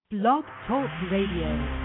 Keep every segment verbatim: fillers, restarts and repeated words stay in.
Blog Talk Radio.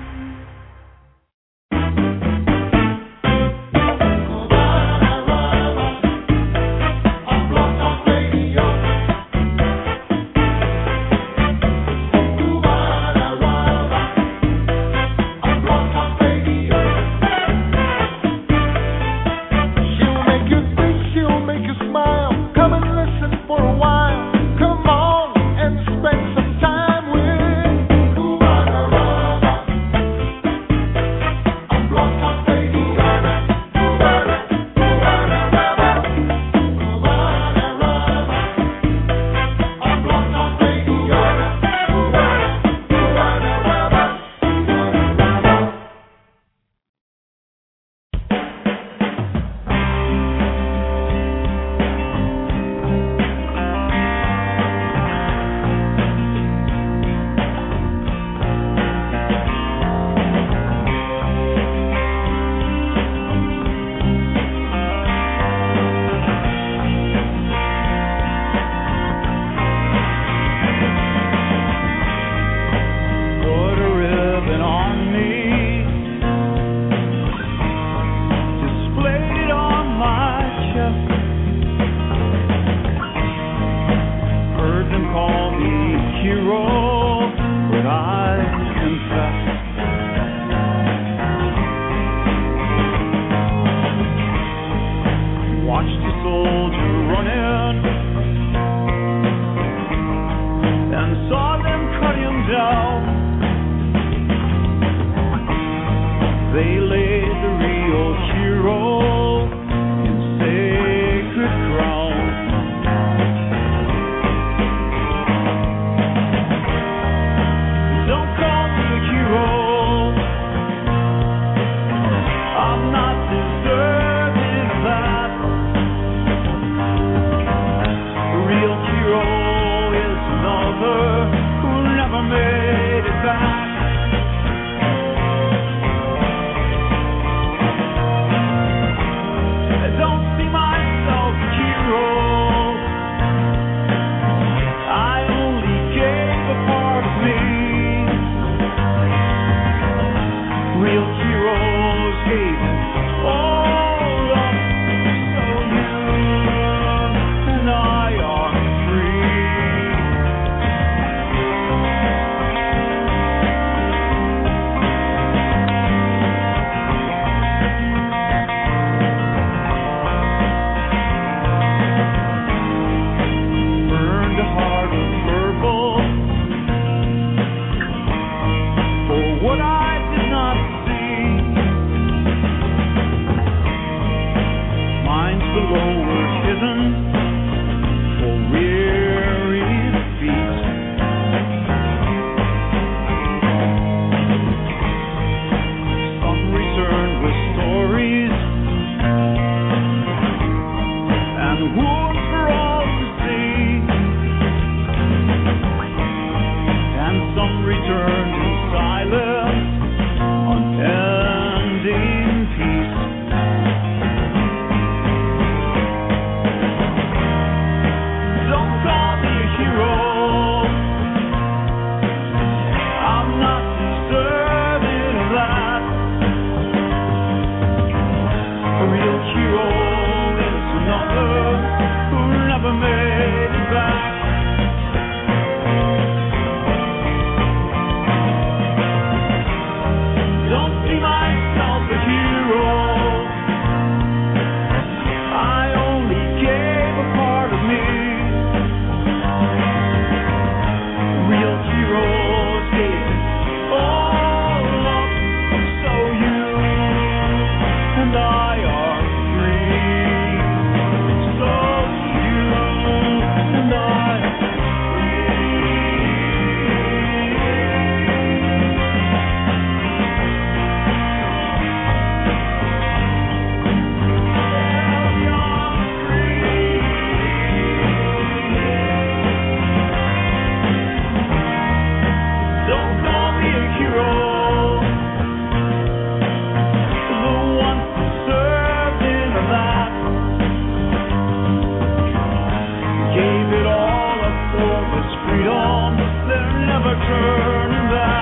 Gave it all up for this freedom, they're never turning back.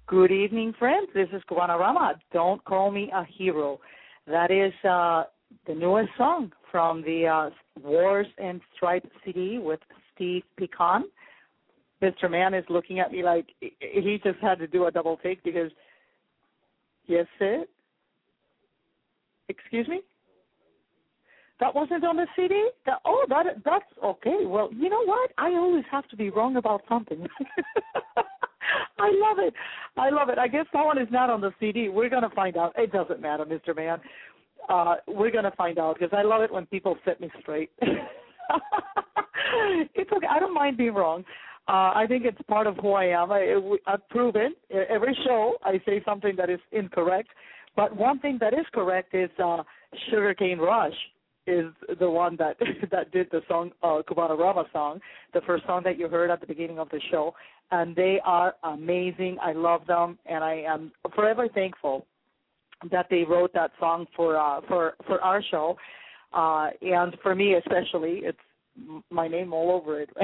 Good evening, friends. This is Cubana Rama. Don't Call Me a Hero. That is uh, the newest song from the uh, Wars and Stripes C D with Steve Pecan. Mister Mann is looking at me like he just had to do a double take because, yes, sir? Excuse me? That wasn't on the C D? That, oh, that that's okay. Well, you know what? I always have to be wrong about something. I love it. I love it. I guess that one is not on the C D. We're going to find out. It doesn't matter, Mister Mann. Uh, we're going to find out because I love it when people set me straight. It's okay. I don't mind being wrong. Uh, I think it's part of who I am. I, I've proven every show I say something that is incorrect. But one thing that is correct is uh, Sugarcane Rush is the one that that did the song, uh, Cubana Rama song, the first song that you heard at the beginning of the show. And they are amazing. I love them, and I am forever thankful that they wrote that song for uh, for for our show, uh, and for me especially. It's my name all over it.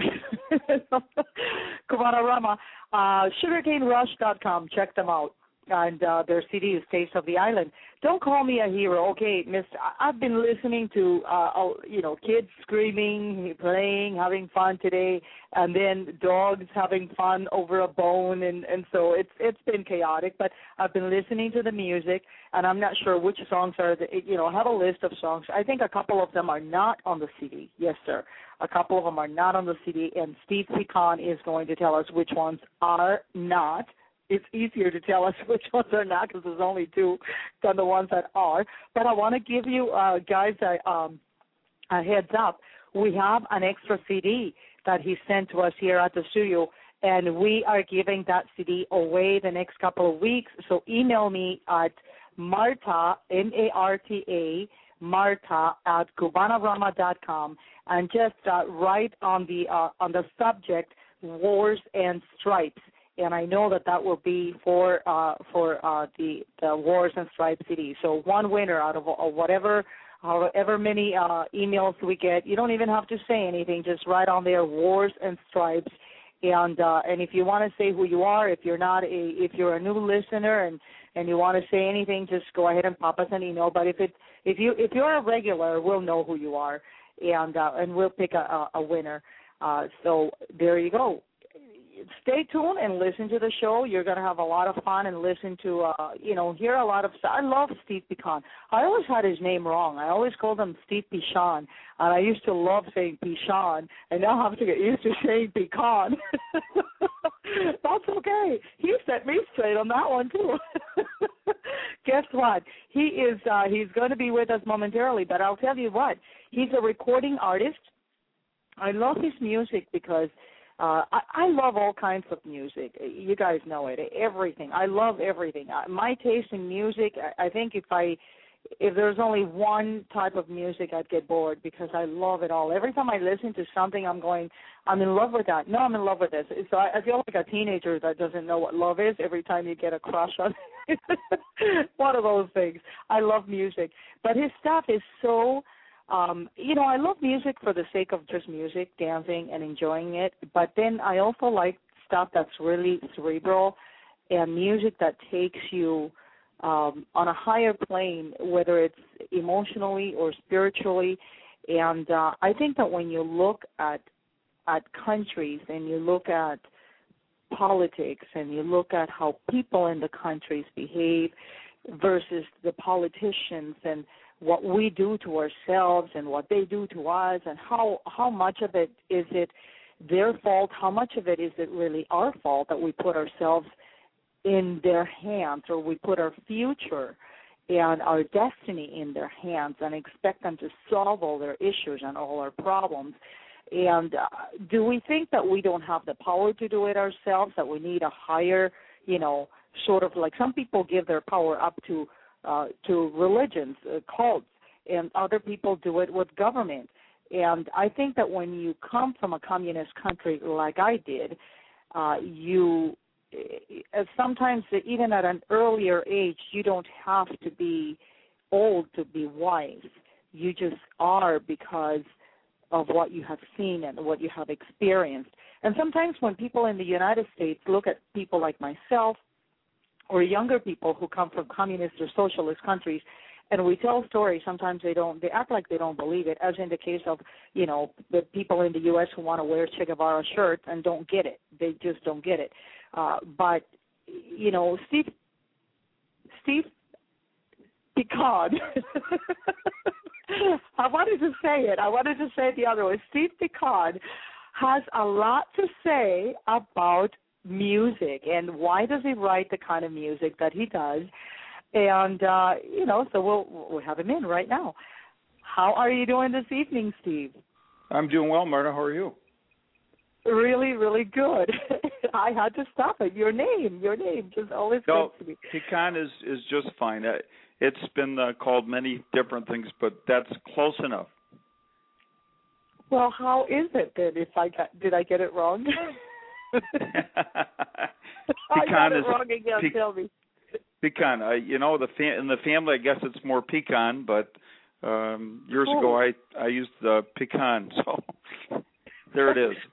Cubana Rama, uh, sugarcane rush dot com. Check them out. And uh, their C D is Taste of the Island. Don't Call Me a Hero. Okay, Miss, I've been listening to, uh, you know, kids screaming, playing, having fun today, and then dogs having fun over a bone, and, and so it's it's been chaotic. But I've been listening to the music, and I'm not sure which songs are, the, you know, I have a list of songs. I think a couple of them are not on the C D. Yes, sir. A couple of them are not on the C D, and Steve Pecan is going to tell us which ones are not. It's easier to tell us which ones are not because there's only two than the ones that are. But I want to give you uh, guys a, um, a heads up. We have an extra C D that he sent to us here at the studio, and we are giving that C D away the next couple of weeks. So email me at Marta, M A R T A, Marta at Cubana Rama dot com, and just uh, write on the uh, on the subject Wars and Stripes. And I know that that will be for uh, for uh, the, the Wars and Stripes C D. So one winner out of, of whatever, however many uh, emails we get. You don't even have to say anything. Just write on there Wars and Stripes. And uh, and if you want to say who you are, if you're not a if you're a new listener and, and you want to say anything, just go ahead and pop us an email. But if it if you if you're a regular, we'll know who you are, and uh, and we'll pick a, a, a winner. Uh, so there you go. Stay tuned and listen to the show. You're going to have a lot of fun and listen to, uh, you know, hear a lot of stuff. I love Steve Pecan. I always had his name wrong. I always called him Steve Pichon, and I used to love saying Pichon, and now I have to get used to saying Pecan. That's okay. He set me straight on that one, too. Guess what? He is, uh, he's going to be with us momentarily, but I'll tell you what. He's a recording artist. I love his music because Uh, I, I love all kinds of music. You guys know it. Everything. I love everything. I, my taste in music. I, I think if I, if there's only one type of music, I'd get bored because I love it all. Every time I listen to something, I'm going, I'm in love with that. No, I'm in love with this. So I, I feel like a teenager that doesn't know what love is. Every time you get a crush on it. One of those things. I love music, but his stuff is so. Um, you know, I love music for the sake of just music, dancing, and enjoying it. But then I also like stuff that's really cerebral and music that takes you um, on a higher plane, whether it's emotionally or spiritually. And uh, I think that when you look at at countries and you look at politics and you look at how people in the countries behave versus the politicians and what we do to ourselves and what they do to us, and how, how much of it is it their fault, how much of it is it really our fault that we put ourselves in their hands, or we put our future and our destiny in their hands and expect them to solve all their issues and all our problems. And uh, do we think that we don't have the power to do it ourselves, that we need a higher, you know, sort of like some people give their power up to Uh, to religions, uh, cults, and other people do it with government. And I think that when you come from a communist country like I did, uh, you uh, sometimes even at an earlier age, you don't have to be old to be wise. You just are because of what you have seen and what you have experienced. And sometimes when people in the United States look at people like myself or younger people who come from communist or socialist countries, and we tell stories, sometimes they don't, they act like they don't believe it, as in the case of, you know, the people in the U S who want to wear Che Guevara shirts and don't get it. They just don't get it. Uh, but, you know, Steve, Steve Picard, I wanted to say it. I wanted to say it the other way. Steve Picard has a lot to say about music and why does he write the kind of music that he does. And, uh, you know, so we'll, we'll have him in right now. How are you doing this evening, Steve? I'm doing well, Marta. How are you? Really, really good. I had to stop it. Your name, your name just always no, comes to me. Pecan is, is just fine. It's been uh, called many different things, but that's close enough. Well, how is it then? If I got, did I get it wrong? I got it is wrong again. Pe- tell me. Pecan. Uh, you know, the fa- in the family, I guess it's more pecan, but um, years oh. ago I I used the pecan, so there it is.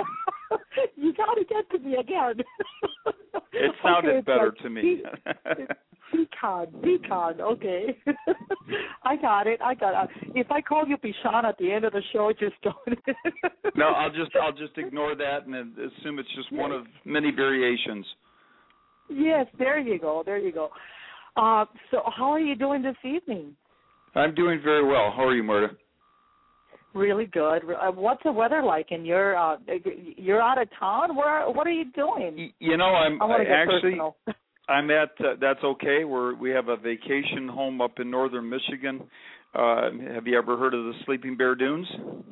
You got to get to me again. It sounded okay, better like to me. Pe- pecan, pecan. Okay, I got it. I got it. If I call you Pichon at the end of the show, just don't. No, I'll just I'll just ignore that and assume it's just one of many variations. Yes, there you go. There you go. Uh, so, how are you doing this evening? I'm doing very well. How are you, Marta? Really good. Uh, what's the weather like? And you're uh, you're out of town. Where? What are you doing? You know, I'm I want to get actually. personal. I'm at. Uh, that's okay. We're we have a vacation home up in northern Michigan. Uh, have you ever heard of the Sleeping Bear Dunes?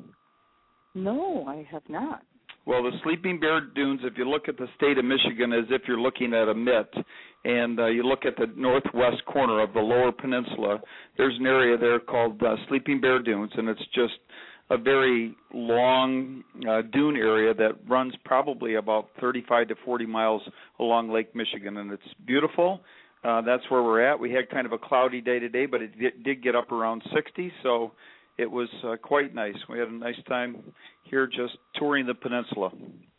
No, I have not. Well, the Sleeping Bear Dunes, if you look at the state of Michigan as if you're looking at a mitt, and uh, you look at the northwest corner of the lower peninsula, there's an area there called uh, Sleeping Bear Dunes, and it's just a very long uh, dune area that runs probably about thirty-five to forty miles along Lake Michigan, and it's beautiful. Uh, that's where we're at. We had kind of a cloudy day today, but it did get up around sixty, so it was uh, quite nice. We had a nice time here just touring the peninsula.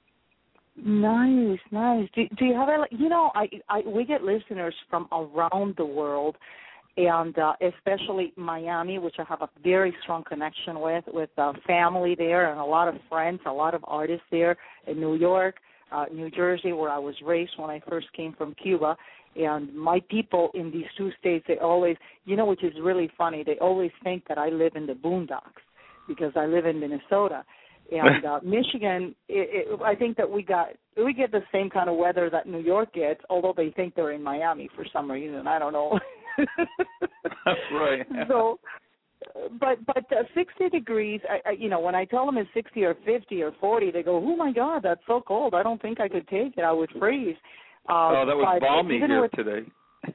Nice, nice. Do, do you have a, you know, I, I we get listeners from around the world, and uh, especially Miami, which I have a very strong connection with, with uh, family there and a lot of friends, a lot of artists there in New York, uh, New Jersey, where I was raised when I first came from Cuba. And my people in these two states, they always, you know, which is really funny, they always think that I live in the boondocks because I live in Minnesota. And uh, Michigan, it, it, I think that we got we get the same kind of weather that New York gets, although they think they're in Miami for some reason. I don't know. Right. So, but but uh, sixty degrees. I, I, you know, when I tell them it's sixty or fifty or forty, they go, "Oh my God, that's so cold. I don't think I could take it. I would freeze." Uh, oh, that was balmy here with, today.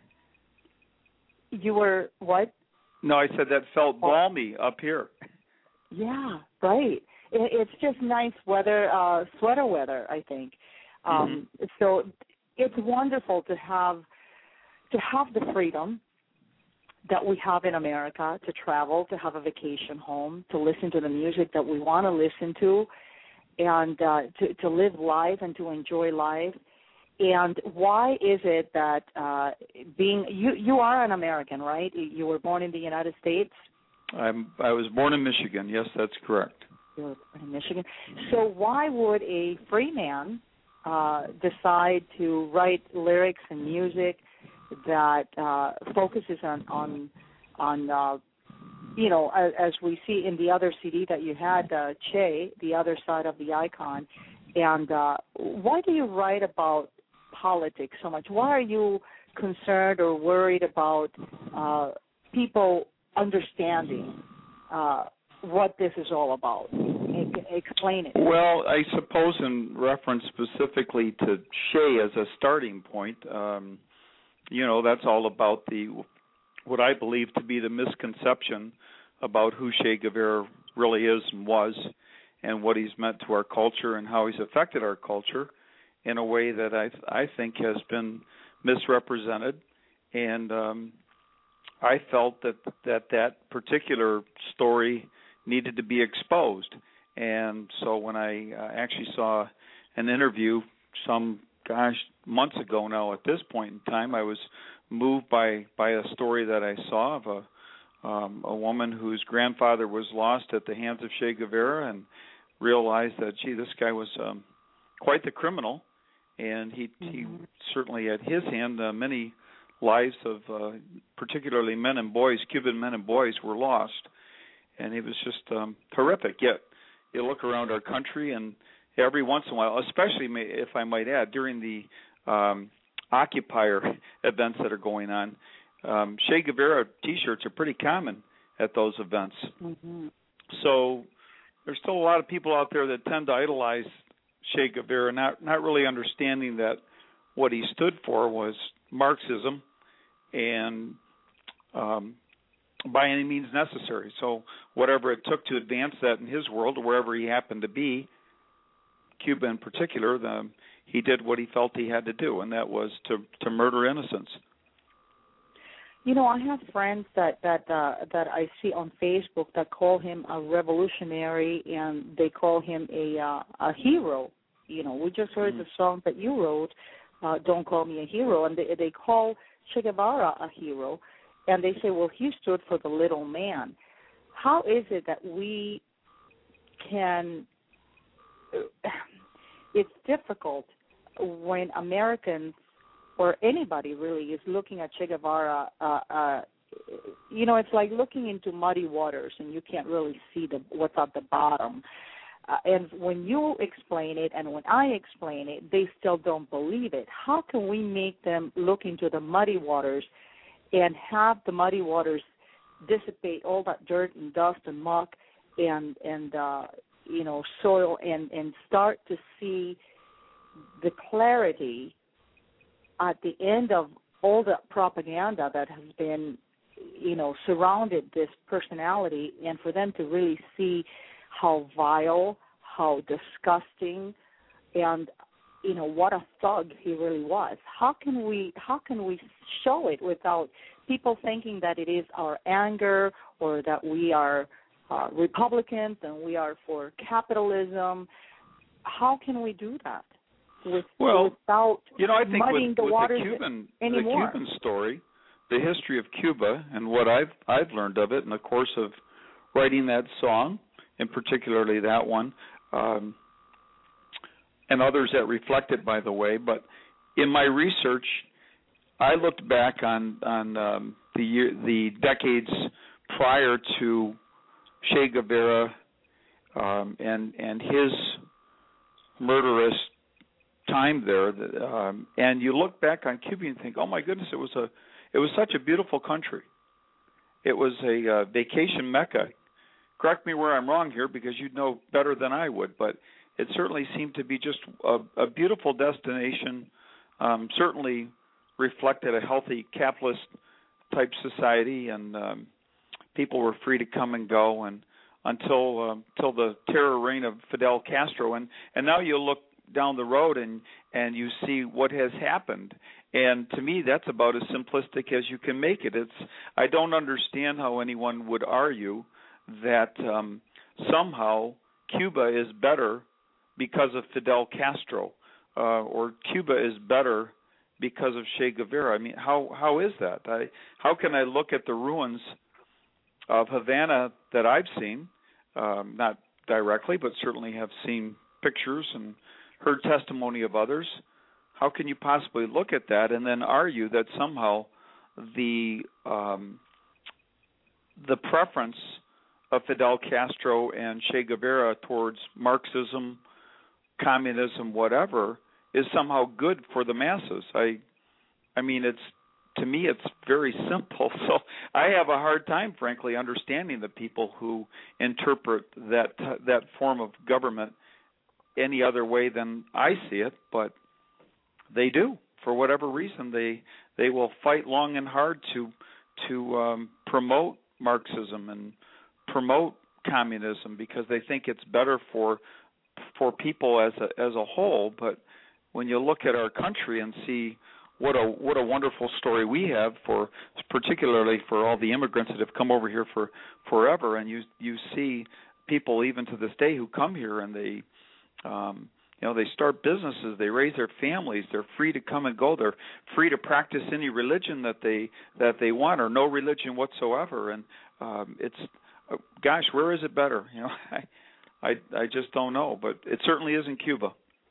You were what? No, I said that felt balmy up here. Yeah, right. It, it's just nice weather, uh, sweater weather, I think. Um, mm-hmm. So it's wonderful to have to have the freedom that we have in America to travel, to have a vacation home, to listen to the music that we want to listen to, and uh, to, to live life and to enjoy life. And why is it that uh, being you you are an American, right? You were born in the United States. I'm I was born in Michigan. Yes, that's correct. You were born in Michigan. So why would a free man uh, decide to write lyrics and music that uh, focuses on on on uh, you know, as, as we see in the other C D that you had, uh, Che, the other side of the icon, and uh, why do you write about politics so much? Why are you concerned or worried about uh, people understanding uh, what this is all about? Explain it. Well, I suppose in reference specifically to Che as a starting point, um, you know, that's all about the what I believe to be the misconception about who Che Guevara really is and was, and what he's meant to our culture and how he's affected our culture in a way that I I think has been misrepresented, and um, I felt that, that that particular story needed to be exposed. And so when I uh, actually saw an interview some gosh, months ago now at this point in time, I was moved by, by a story that I saw of a, um, a woman whose grandfather was lost at the hands of Che Guevara, and realized that, gee, this guy was um, quite the criminal, and he, mm-hmm. he certainly had his hand uh, many lives of uh, particularly men and boys, Cuban men and boys, were lost. And it was just um, horrific. Yet you look around our country, and every once in a while, especially if I might add, during the um, occupier events that are going on, um, Che Guevara T-shirts are pretty common at those events. Mm-hmm. So there's still a lot of people out there that tend to idolize Che Guevara, not not really understanding that what he stood for was Marxism, and um, by any means necessary. So whatever it took to advance that in his world, or wherever he happened to be, Cuba in particular, the, he did what he felt he had to do, and that was to, to murder innocents. You know, I have friends that that uh, that I see on Facebook that call him a revolutionary, and they call him a uh, a hero. You know, we just heard mm-hmm. the song that you wrote, uh, "Don't Call Me a Hero," and they they call Che Guevara a hero, and they say, well, he stood for the little man. How is it that we can? It's difficult when Americans or anybody really is looking at Che Guevara. Uh, uh, you know, it's like looking into muddy waters, and you can't really see the what's at the bottom. Uh, and when you explain it and when I explain it, they still don't believe it. How can we make them look into the muddy waters and have the muddy waters dissipate all that dirt and dust and muck and, and uh, you know, soil and, and start to see the clarity at the end of all the propaganda that has been, you know, surrounded this personality, and for them to really see how vile, how disgusting, and you know what a thug he really was. How can we how can we show it without people thinking that it is our anger or that we are uh, Republicans and we are for capitalism? How can we do that with, well, without you know, I think muddying with, the with waters the Cuban, anymore? The Cuban story, the history of Cuba, and what I've I've learned of it in the course of writing that song, and particularly that one, um, and others that reflect it, by the way. But in my research, I looked back on on um, the year, the decades prior to Che Guevara um, and and his murderous time there, um, and you look back on Cuba and think, oh my goodness, it was a it was such a beautiful country. It was a uh, vacation mecca. Correct me where I'm wrong here, because you'd know better than I would, but it certainly seemed to be just a, a beautiful destination, um, certainly reflected a healthy capitalist-type society, and um, people were free to come and go and until um, until the terror reign of Fidel Castro. And, and now you look down the road and, and you see what has happened. And to me, that's about as simplistic as you can make it. It's I don't understand how anyone would argue that um, somehow Cuba is better because of Fidel Castro, uh, or Cuba is better because of Che Guevara. I mean, how how is that? I, how can I look at the ruins of Havana that I've seen, um, not directly, but certainly have seen pictures and heard testimony of others? How can you possibly look at that and then argue that somehow the um, the preference of Fidel Castro and Che Guevara towards Marxism, communism, whatever, is somehow good for the masses? I, I mean, it's to me, it's very simple. So I have a hard time, frankly, understanding the people who interpret that that form of government any other way than I see it, but they do. For whatever reason, they they will fight long and hard to to um, promote Marxism and promote communism because they think it's better for for people as a as a whole. But when you look at our country and see what a what a wonderful story we have, for particularly for all the immigrants that have come over here for forever, and you you see people even to this day who come here and they um, You know, they start businesses, they raise their families, they're free to come and go, they're free to practice any religion that they that they want, or no religion whatsoever. And um, it's, uh, gosh, where is it better? You know, I, I I just don't know, but it certainly is in Cuba.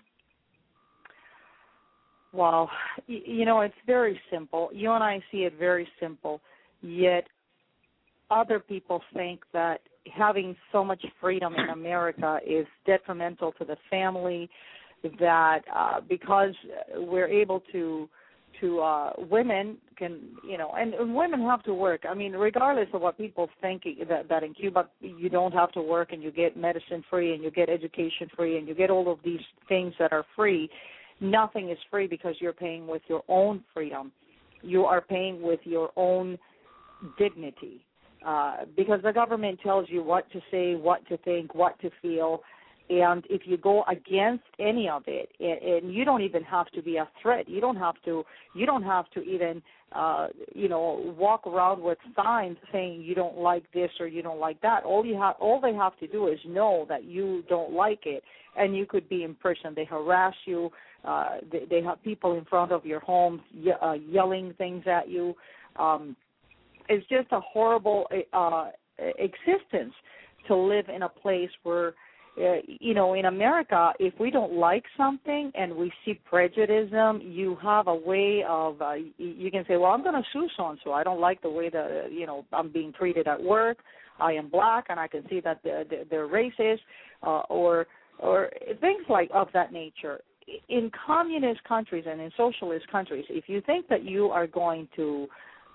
Well, you know, it's very simple. You and I see it very simple, yet other people think that having so much freedom in America is detrimental to the family, that uh, because we're able to, to uh, women can, you know, and, and women have to work. I mean, regardless of what people think, that, that in Cuba you don't have to work and you get medicine free and you get education free and you get all of these things that are free. Nothing is free because you're paying with your own freedom. You are paying with your own dignity. Uh, because the government tells you what to say, what to think, what to feel, and if you go against any of it, and, and you don't even have to be a threat. You don't have to. You don't have to even, uh, you know, walk around with signs saying you don't like this or you don't like that. All you have, all they have to do is know that you don't like it, and you could be in prison. They harass you. Uh, they, they have people in front of your home ye- uh, yelling things at you. Um, It's just a horrible uh, existence to live in a place where, uh, you know, in America, if we don't like something and we see prejudice, you have a way of, uh, you can say, well, I'm going to sue so-and-so. I don't like the way that, you know, I'm being treated at work. I am black, and I can see that they're, they're racist, uh, or or things like of that nature. In communist countries and in socialist countries, if you think that you are going to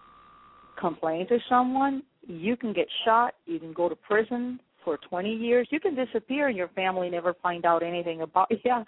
complain to someone, you can get shot, you can go to prison for twenty years, you can disappear and your family never find out anything about you. Yeah.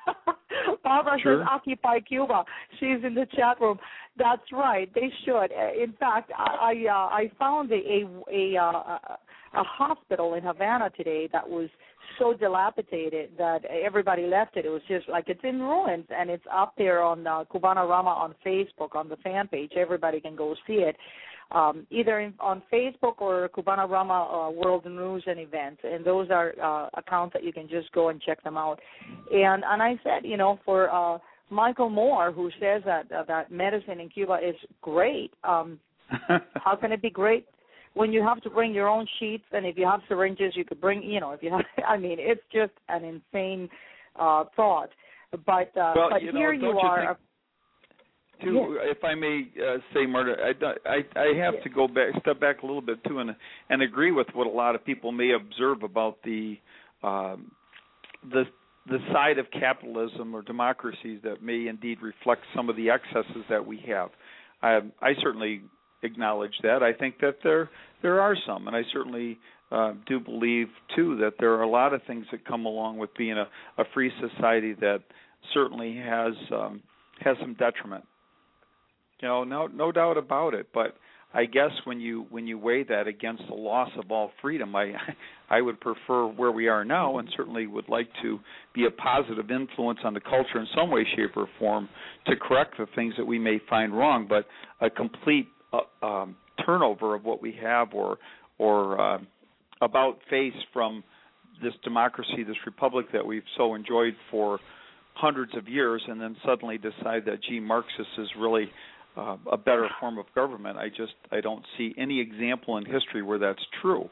Barbara Sure. says, Occupy Cuba. She's in the chat room. That's right, they should. In fact, I I, uh, I found a, a, a, a hospital in Havana today that was so dilapidated that everybody left it. It was just like it's in ruins, and it's up there on uh, Cubanarama on Facebook on the fan page. Everybody can go see it, um, either in, on Facebook or Cubanarama uh, World News and Events, and those are uh, accounts that you can just go and check them out. And and I said, you know, for uh, Michael Moore, who says that uh, that medicine in Cuba is great, um, how can it be great when you have to bring your own sheets, and if you have syringes, you could bring, you know, if you have, I mean, it's just an insane uh, thought. But uh, well, but you know, here you, you are. Too, yeah. If I may uh, say, Marta, I, I, I have yeah. to go back, step back a little bit too, and and agree with what a lot of people may observe about the um, the the side of capitalism or democracies that may indeed reflect some of the excesses that we have. I, I certainly acknowledge that. I think that there there are some, and I certainly uh, do believe too that there are a lot of things that come along with being a, a free society that certainly has um, has some detriment. You know, no no doubt about it. But I guess when you when you weigh that against the loss of all freedom, I I would prefer where we are now, and certainly would like to be a positive influence on the culture in some way, shape, or form to correct the things that we may find wrong. But a complete uh, um, turnover of what we have, or or uh, about face from this democracy, this republic that we've so enjoyed for hundreds of years, and then suddenly decide that, gee, Marxist is really uh, a better form of government. I just I don't see any example in history where that's true.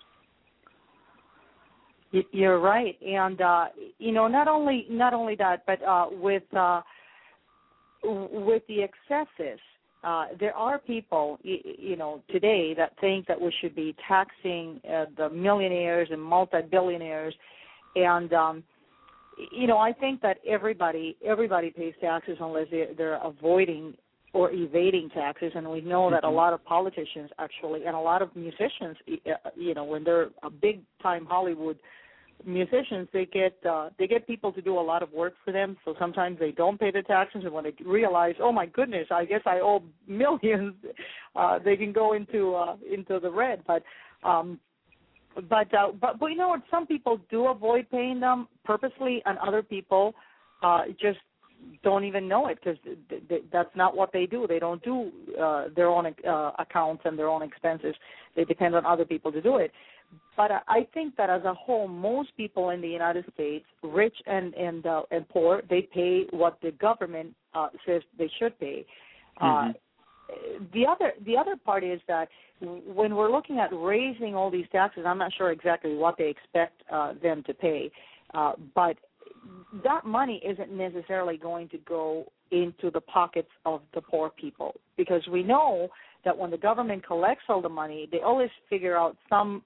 You're right, and uh, you know, not only not only that, but uh, with uh, with the excesses, uh, there are people, you know, today that think that we should be taxing uh, the millionaires and multi-billionaires, and um, you know, I think that everybody everybody pays taxes unless they're, they're avoiding or evading taxes, and we know that a lot of politicians actually, and a lot of musicians, you know, when they're a big-time Hollywood musicians, they get uh, they get people to do a lot of work for them, so sometimes they don't pay the taxes, and when they realize, oh my goodness, I guess I owe millions, uh, they can go into uh, into the red. But um, but, uh, but but you know what? Some people do avoid paying them purposely, and other people uh, just don't even know it because th- th- that's not what they do. They don't do uh, their own uh, accounts and their own expenses. They depend on other people to do it. but I think that as a whole, most people in the United States, rich and and uh, and poor, they pay what the government uh, says they should pay. Mm-hmm. Uh, the other the other part is that when we're looking at raising all these taxes, I'm not sure exactly what they expect uh, them to pay, uh, but that money isn't necessarily going to go into the pockets of the poor people, because we know that when the government collects all the money, they always figure out some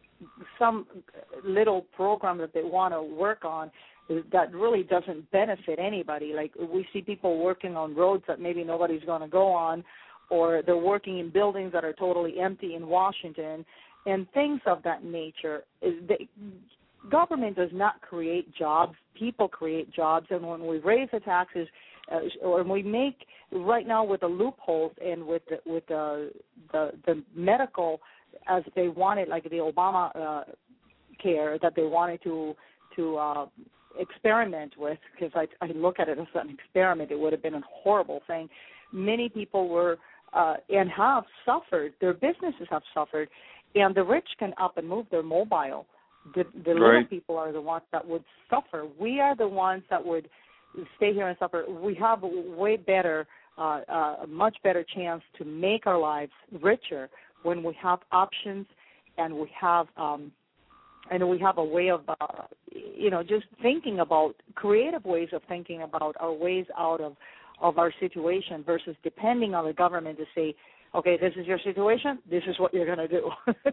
some little program that they want to work on that really doesn't benefit anybody. Like we see people working on roads that maybe nobody's going to go on, or they're working in buildings that are totally empty in Washington, and things of that nature. They, government does not create jobs. People create jobs, and when we raise the taxes, uh, or we make right now with the loopholes and with the, with the, the the medical, as they wanted, like the Obama uh, care that they wanted to to uh, experiment with, because I, I look at it as an experiment. It would have been a horrible thing. Many people were uh, and have suffered. Their businesses have suffered, and the rich can up and move. They're mobile. The, the right. little people are the ones that would suffer. We are the ones that would stay here and suffer. We have a way better, uh, uh, a much better chance to make our lives richer when we have options, and we have um, and we have a way of, uh, you know, just thinking about creative ways of thinking about our ways out of, of our situation versus depending on the government to say, okay, this is your situation, this is what you're going to do.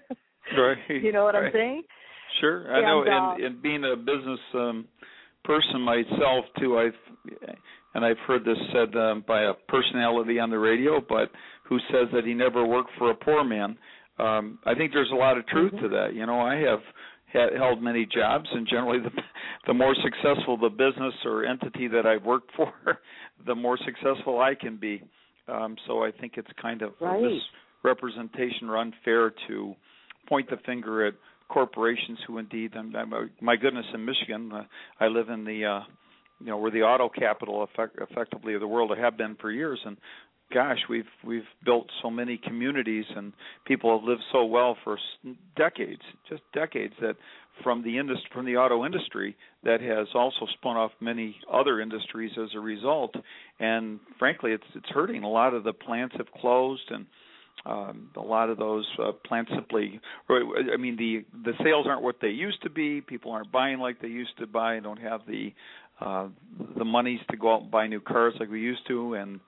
Right. You know what right. I'm saying? Sure, I and, know. Uh, and, and being a business um, person myself too, I've and I've heard this said um, by a personality on the radio, but who says that he never worked for a poor man. Um, I think there's a lot of truth mm-hmm. to that. You know, I have had, held many jobs, and generally, the the more successful the business or entity that I've worked for, the more successful I can be. Um, so I think it's kind of right. this representation or unfair to point the finger at corporations who indeed, and my goodness, in Michigan, uh, I live in the, uh, you know, we're the auto capital effect, effectively of the world. I have been for years, and gosh, we've we've built so many communities, and people have lived so well for decades, just decades. That from the industry, from the auto industry, that has also spun off many other industries as a result. And frankly, it's it's hurting. A lot of the plants have closed, and Um, a lot of those uh, plants simply, I mean, the the sales aren't what they used to be. People aren't buying like they used to buy. Don't have the uh, the monies to go out and buy new cars like we used to, and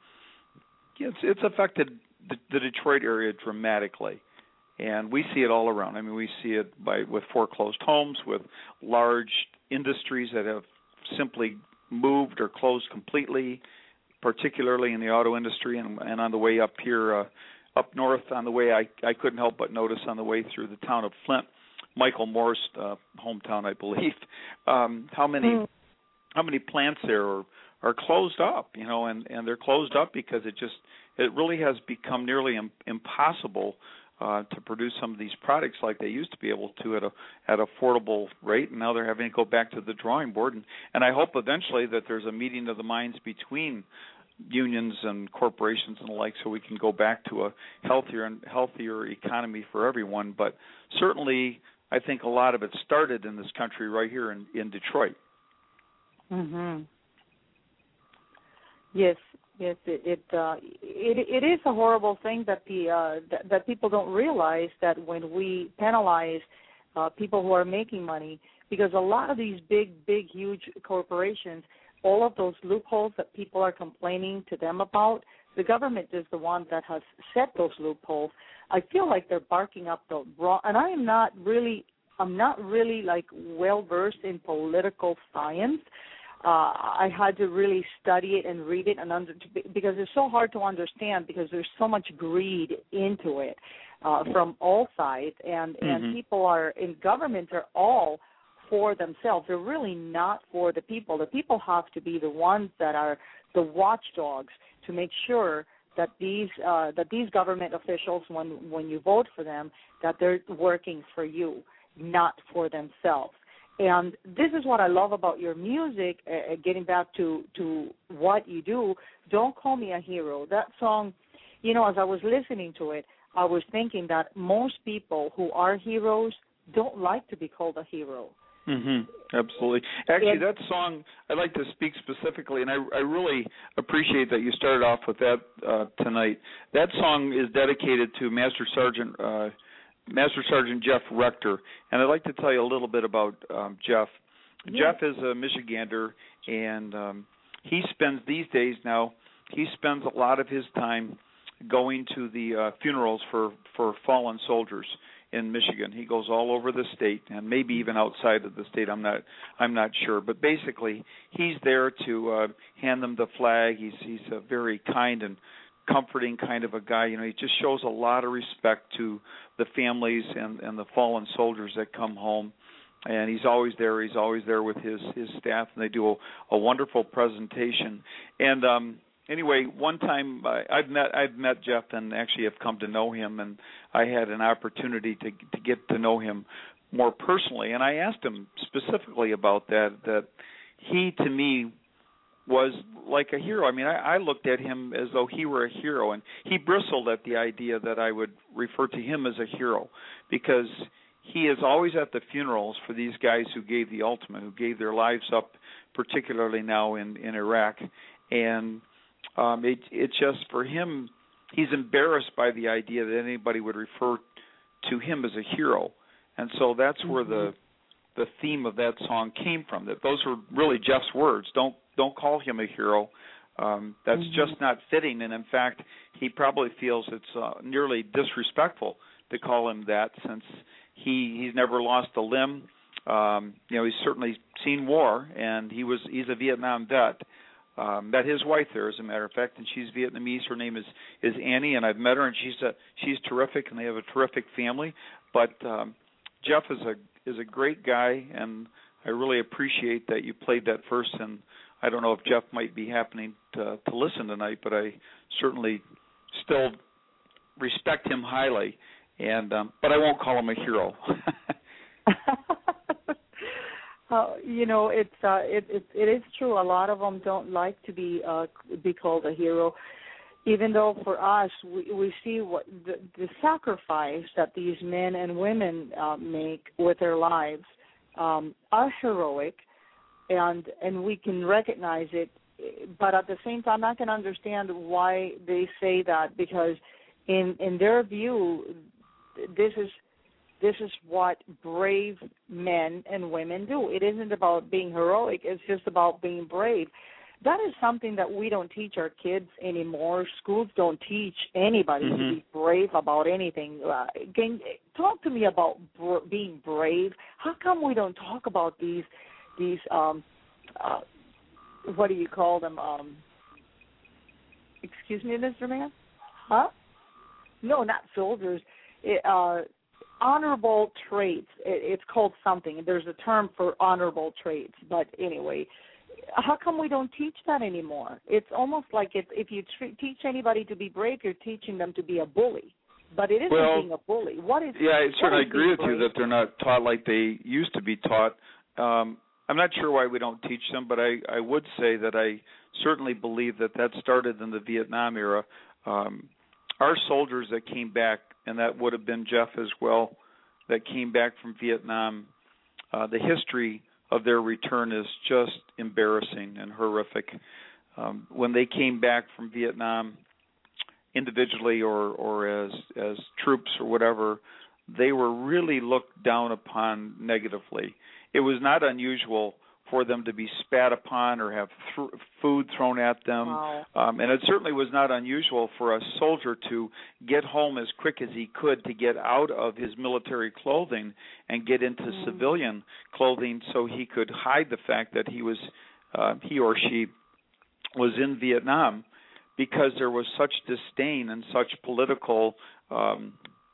it's it's affected the, the Detroit area dramatically. And we see it all around. I mean, we see it by with foreclosed homes, with large industries that have simply moved or closed completely, particularly in the auto industry. And, and on the way up here. Uh, Up north on the way, I, I couldn't help but notice on the way through the town of Flint, Michael Moore's uh, hometown, I believe, um, how many mm. how many plants there are, are closed up, you know, and, and they're closed up because it just it really has become nearly im- impossible uh, to produce some of these products like they used to be able to at a at affordable rate, and now they're having to go back to the drawing board, and, and I hope eventually that there's a meeting of the minds between unions and corporations and the like, so we can go back to a healthier and healthier economy for everyone. But certainly, I think a lot of it started in this country right here in, in Detroit. Mhm. Yes, yes. It it, uh, it it is a horrible thing that the uh, that, that people don't realize that when we penalize uh, people who are making money, because a lot of these big, big, huge corporations, all of those loopholes that people are complaining to them about, the government is the one that has set those loopholes. I feel like they're barking up the wrong, and I am not really, I'm not really like well versed in political science. Uh, I had to really study it and read it, and under, because it's so hard to understand because there's so much greed into it uh, from all sides, and mm-hmm. and people are in government are all for themselves. They're really not for the people. The people have to be the ones that are the watchdogs to make sure that these uh, that these government officials, when when you vote for them, that they're working for you, not for themselves. And this is what I love about your music. Uh, getting back to to what you do, Don't Call Me a Hero. That song, you know, as I was listening to it, I was thinking that most people who are heroes don't like to be called a hero. Mhm. Absolutely. Actually, And, that song I'd like to speak specifically, and I, I really appreciate that you started off with that uh, tonight. That song is dedicated to Master Sergeant uh, Master Sergeant Jeff Rector, and I'd like to tell you a little bit about um, Jeff. yeah. Jeff is a Michigander, and um, he spends these days now. He spends a lot of his time going to the uh, funerals for, for fallen soldiers in Michigan. He goes all over the state and maybe even outside of the state. I'm not I'm not sure, but basically he's there to uh, hand them the flag. He's he's a very kind and comforting kind of a guy. You know, he just shows a lot of respect to the families and, and the fallen soldiers that come home. And he's always there. He's always there with his, his staff, and they do a, a wonderful presentation. And um, anyway, one time I, I've met I've met Jeff and actually have come to know him, and I had an opportunity to to get to know him more personally. And I asked him specifically about that. That he to me was like a hero. I mean, I, I looked at him as though he were a hero, and he bristled at the idea that I would refer to him as a hero because he is always at the funerals for these guys who gave the ultimate, who gave their lives up, particularly now in, in Iraq. And um, it, it just, for him, he's embarrassed by the idea that anybody would refer to him as a hero. And so that's mm-hmm. where the the theme of that song came from, that those were really Jeff's words. Don't don't call him a hero. Um, that's mm-hmm. just not fitting. And, in fact, he probably feels it's uh, nearly disrespectful to call him that since he he's never lost a limb. Um, you know, he's certainly seen war, and he was he's a Vietnam vet. Um, met his wife there, as a matter of fact, and she's Vietnamese. Her name is, is Annie, and I've met her, and she's a she's terrific, and they have a terrific family. But um, Jeff is a is a great guy, and I really appreciate that you played that first. And I don't know if Jeff might be happening to, to listen tonight, but I certainly still respect him highly. And um, but I won't call him a hero. uh, you know, it's uh, it, it it is true. A lot of them don't like to be uh, be called a hero, even though for us we, we see what the, the sacrifice that these men and women uh, make with their lives um, are heroic, and and we can recognize it. But at the same time, I can understand why they say that, because in in their view, This is this is what brave men and women do. It isn't about being heroic. It's just about being brave. That is something that we don't teach our kids anymore. Schools don't teach anybody mm-hmm. to be brave about anything. Uh, can, talk to me about br- being brave. How come we don't talk about these these um, uh, what do you call them? Um, excuse me, Mister Mann? Huh? No, not soldiers. It, uh, honorable traits. It, it's called something. There's a term for honorable traits. But anyway, how come we don't teach that anymore? It's almost like if, if you tre- teach anybody to be brave, you're teaching them to be a bully. But it isn't well, being a bully. What is? Yeah, I certainly agree with brave? you that they're not taught like they used to be taught. Um, I'm not sure why we don't teach them, but I, I would say that I certainly believe that that started in the Vietnam era. Um, our soldiers that came back, and that would have been Jeff as well, that came back from Vietnam, uh, the history of their return is just embarrassing and horrific. Um, when they came back from Vietnam, individually or, or as as troops or whatever, they were really looked down upon negatively. It was not unusual for them to be spat upon or have th- food thrown at them. Wow. Um, and it certainly was not unusual for a soldier to get home as quick as he could to get out of his military clothing and get into mm. civilian clothing so he could hide the fact that he was uh, he or she was in Vietnam, because there was such disdain and such political um,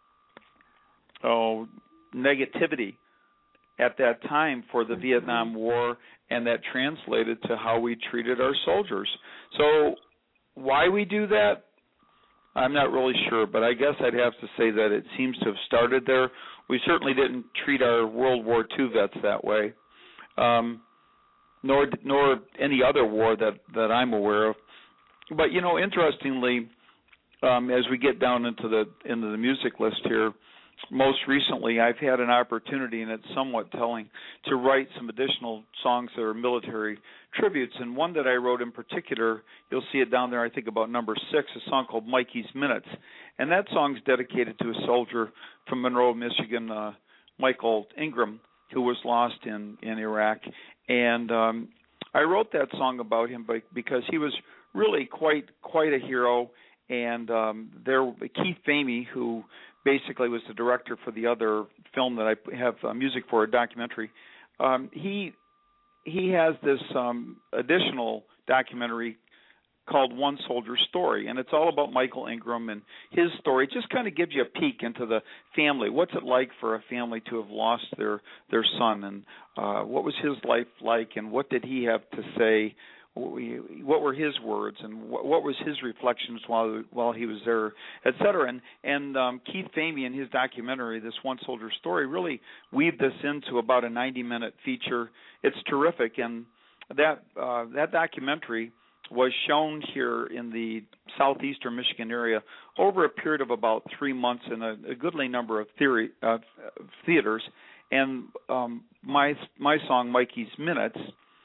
oh, negativity at that time for the Vietnam War, and that translated to how we treated our soldiers. So why we do that, I'm not really sure, but I guess I'd have to say that it seems to have started there. We certainly didn't treat our World War Two vets that way, um, nor nor any other war that, that I'm aware of. But, you know, interestingly, um, as we get down into the into the music list here, most recently, I've had an opportunity, and it's somewhat telling, to write some additional songs that are military tributes. And one that I wrote in particular, you'll see it down there, I think about number six, a song called Mikey's Minutes. And that song's dedicated to a soldier from Monroe, Michigan, uh, Michael Ingram, who was lost in, in Iraq. And um, I wrote that song about him because he was really quite quite a hero. And um, there, Keith Famey, who basically was the director for the other film that I have uh, music for, a documentary, um, he he has this um, additional documentary called One Soldier's Story, and it's all about Michael Ingram and his story. It just kind of gives you a peek into the family. What's it like for a family to have lost their, their son, and uh, what was his life like, and what did he have to say? What were his words, and what, what was his reflections while while he was there, et cetera. And, and um, Keith Famey in his documentary, this One Soldier Story, really weaved this into about a ninety-minute feature. It's terrific, and that uh, that documentary was shown here in the southeastern Michigan area over a period of about three months in a, a goodly number of theory, uh, theaters. And um, my my song, Mikey's Minutes,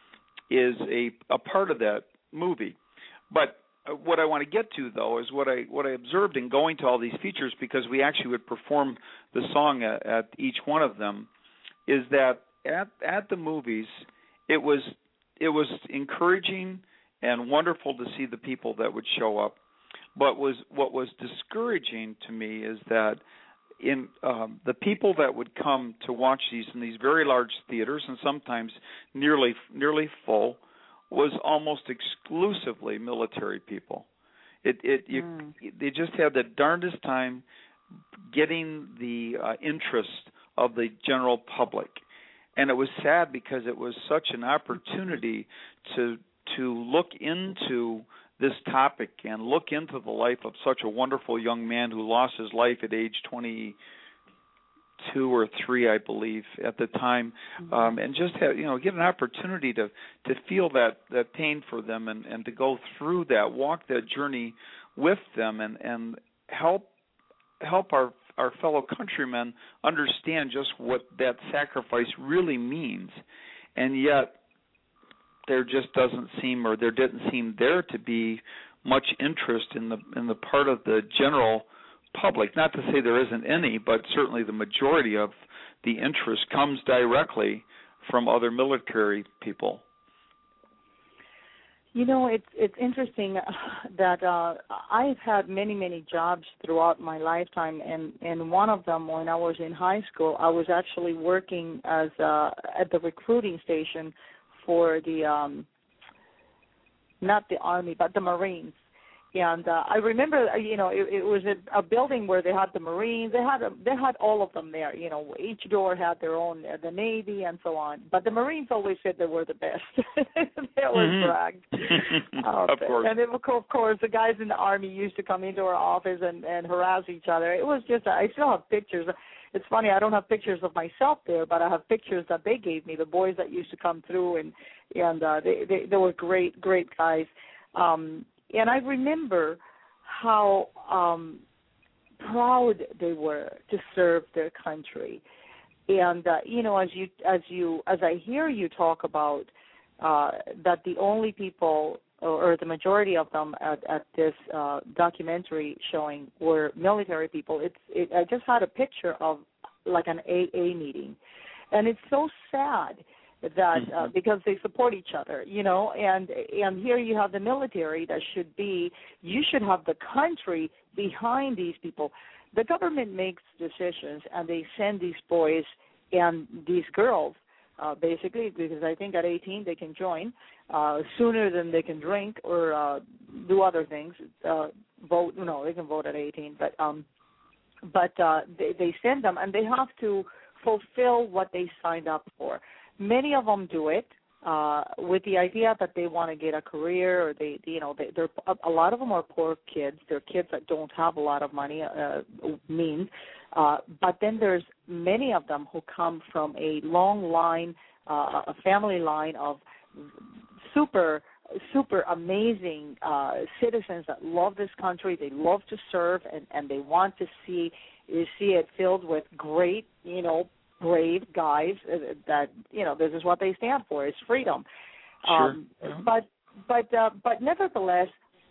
is a, a part of that movie. But what I want to get to, though, is what I what I observed in going to all these features, because we actually would perform the song at, at each one of them, is that at at the movies, it was it was encouraging and wonderful to see the people that would show up. But was what was discouraging to me is that in um, the people that would come to watch these in these very large theaters, and sometimes nearly nearly full, was almost exclusively military people. It it you, mm. They just had the darndest time getting the uh, interest of the general public, and it was sad because it was such an opportunity to to look into this topic and look into the life of such a wonderful young man who lost his life at age twenty-two or three, I believe, at the time, mm-hmm. um, and just have, you know, get an opportunity to, to feel that, that pain for them, and, and to go through that, walk that journey with them, and, and help help our our fellow countrymen understand just what that sacrifice really means. And yet there just doesn't seem, or there didn't seem there to be much interest in the in the part of the general public. Not to say there isn't any, but certainly the majority of the interest comes directly from other military people. You know, it's it's interesting that uh, I've had many, many jobs throughout my lifetime, and, and one of them, when I was in high school, I was actually working as uh, at the recruiting station for the, um, not the Army, but the Marines. And uh, I remember, you know, it, it was a, a building where they had the Marines. They had a, they had all of them there. You know, each door had their own, uh, the Navy and so on. But the Marines always said they were the best. They always mm-hmm. bragged. Of course. And then, of course, the guys in the Army used to come into our office and, and harass each other. It was just, I still have pictures. It's funny, I don't have pictures of myself there, but I have pictures that they gave me, the boys that used to come through, and, and uh, they, they, they were great, great guys. Um And I remember how um, proud they were to serve their country. And uh, you know, as you as you as I hear you talk about uh, that the only people, or, or the majority of them at, at this uh, documentary showing were military people. It's it, I just had a picture of like an A A meeting, and it's so sad that uh, because they support each other, you know, and and here you have the military that should be, you should have the country behind these people. The government makes decisions, and they send these boys and these girls, uh, basically, because I think at eighteen they can join uh, sooner than they can drink or uh, do other things. Uh, vote, no, they can vote at eighteen, but um, but uh, they, they send them, and they have to fulfill what they signed up for. Many of them do it uh, with the idea that they want to get a career, or they, you know, they, they're a lot of them are poor kids. They're kids that don't have a lot of money, uh, means. Uh, but then there's many of them who come from a long line, uh, a family line of super super amazing uh, citizens that love this country. They love to serve, and, and they want to see see it filled with great, you know, brave guys that, you know, this is what they stand for, is freedom. Sure. Um, yeah. But but uh, but nevertheless,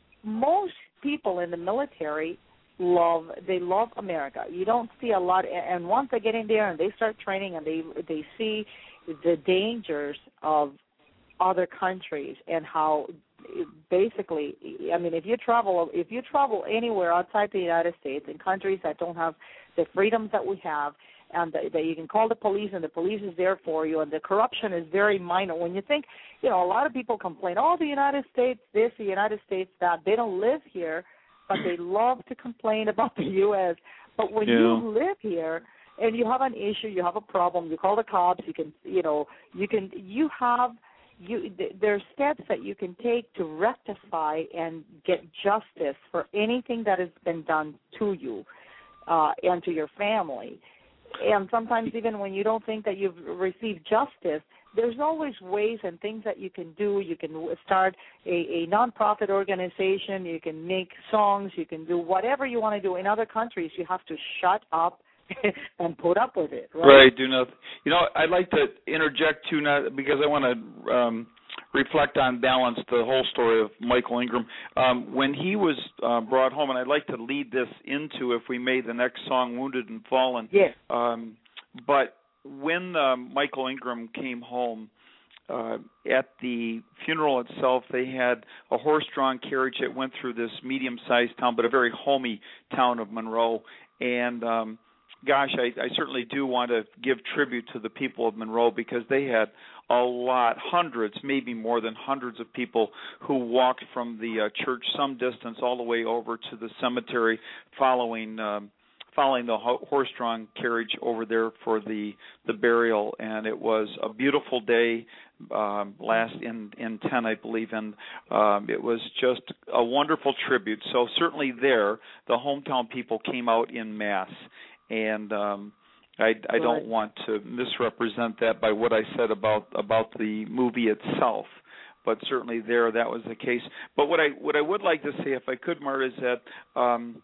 most people in the military love they love America. You don't see a lot, and once they get in there and they start training and they they see the dangers of other countries and how basically, I mean, if you travel if you travel anywhere outside the United States in countries that don't have the freedoms that we have, and that, that you can call the police and the police is there for you, and the corruption is very minor. When you think, you know, a lot of people complain, oh, the United States this, the United States that. They don't live here, but they love to complain about the U S But when yeah. you live here and you have an issue, you have a problem, you call the cops, you can, you know, you can, you have, you, there are steps that you can take to rectify and get justice for anything that has been done to you uh, and to your family. And sometimes even when you don't think that you've received justice, there's always ways and things that you can do. You can start a, a nonprofit organization. You can make songs. You can do whatever you want to do. In other countries, you have to shut up and put up with it. Right? Right. Do nothing. You know, I'd like to interject too, not because I want to um, reflect on balance the whole story of Michael Ingram. Um, when he was uh, brought home, and I'd like to lead this into, if we may, the next song, "Wounded and Fallen." Yes. Um, but when um, Michael Ingram came home, uh, at the funeral itself, they had a horse-drawn carriage that went through this medium-sized town, but a very homey town of Monroe. And um, gosh, I, I certainly do want to give tribute to the people of Monroe, because they had a lot, hundreds, maybe more than hundreds of people who walked from the uh, church some distance all the way over to the cemetery, following um, following the ho- horse-drawn carriage over there for the the burial. And it was a beautiful day, um, last in in ten, I believe, and um, it was just a wonderful tribute. So certainly there, the hometown people came out in mass. And um, I, I don't right. want to misrepresent that by what I said about about the movie itself, but certainly there that was the case. But what I what I would like to say, if I could, Marta, is that um,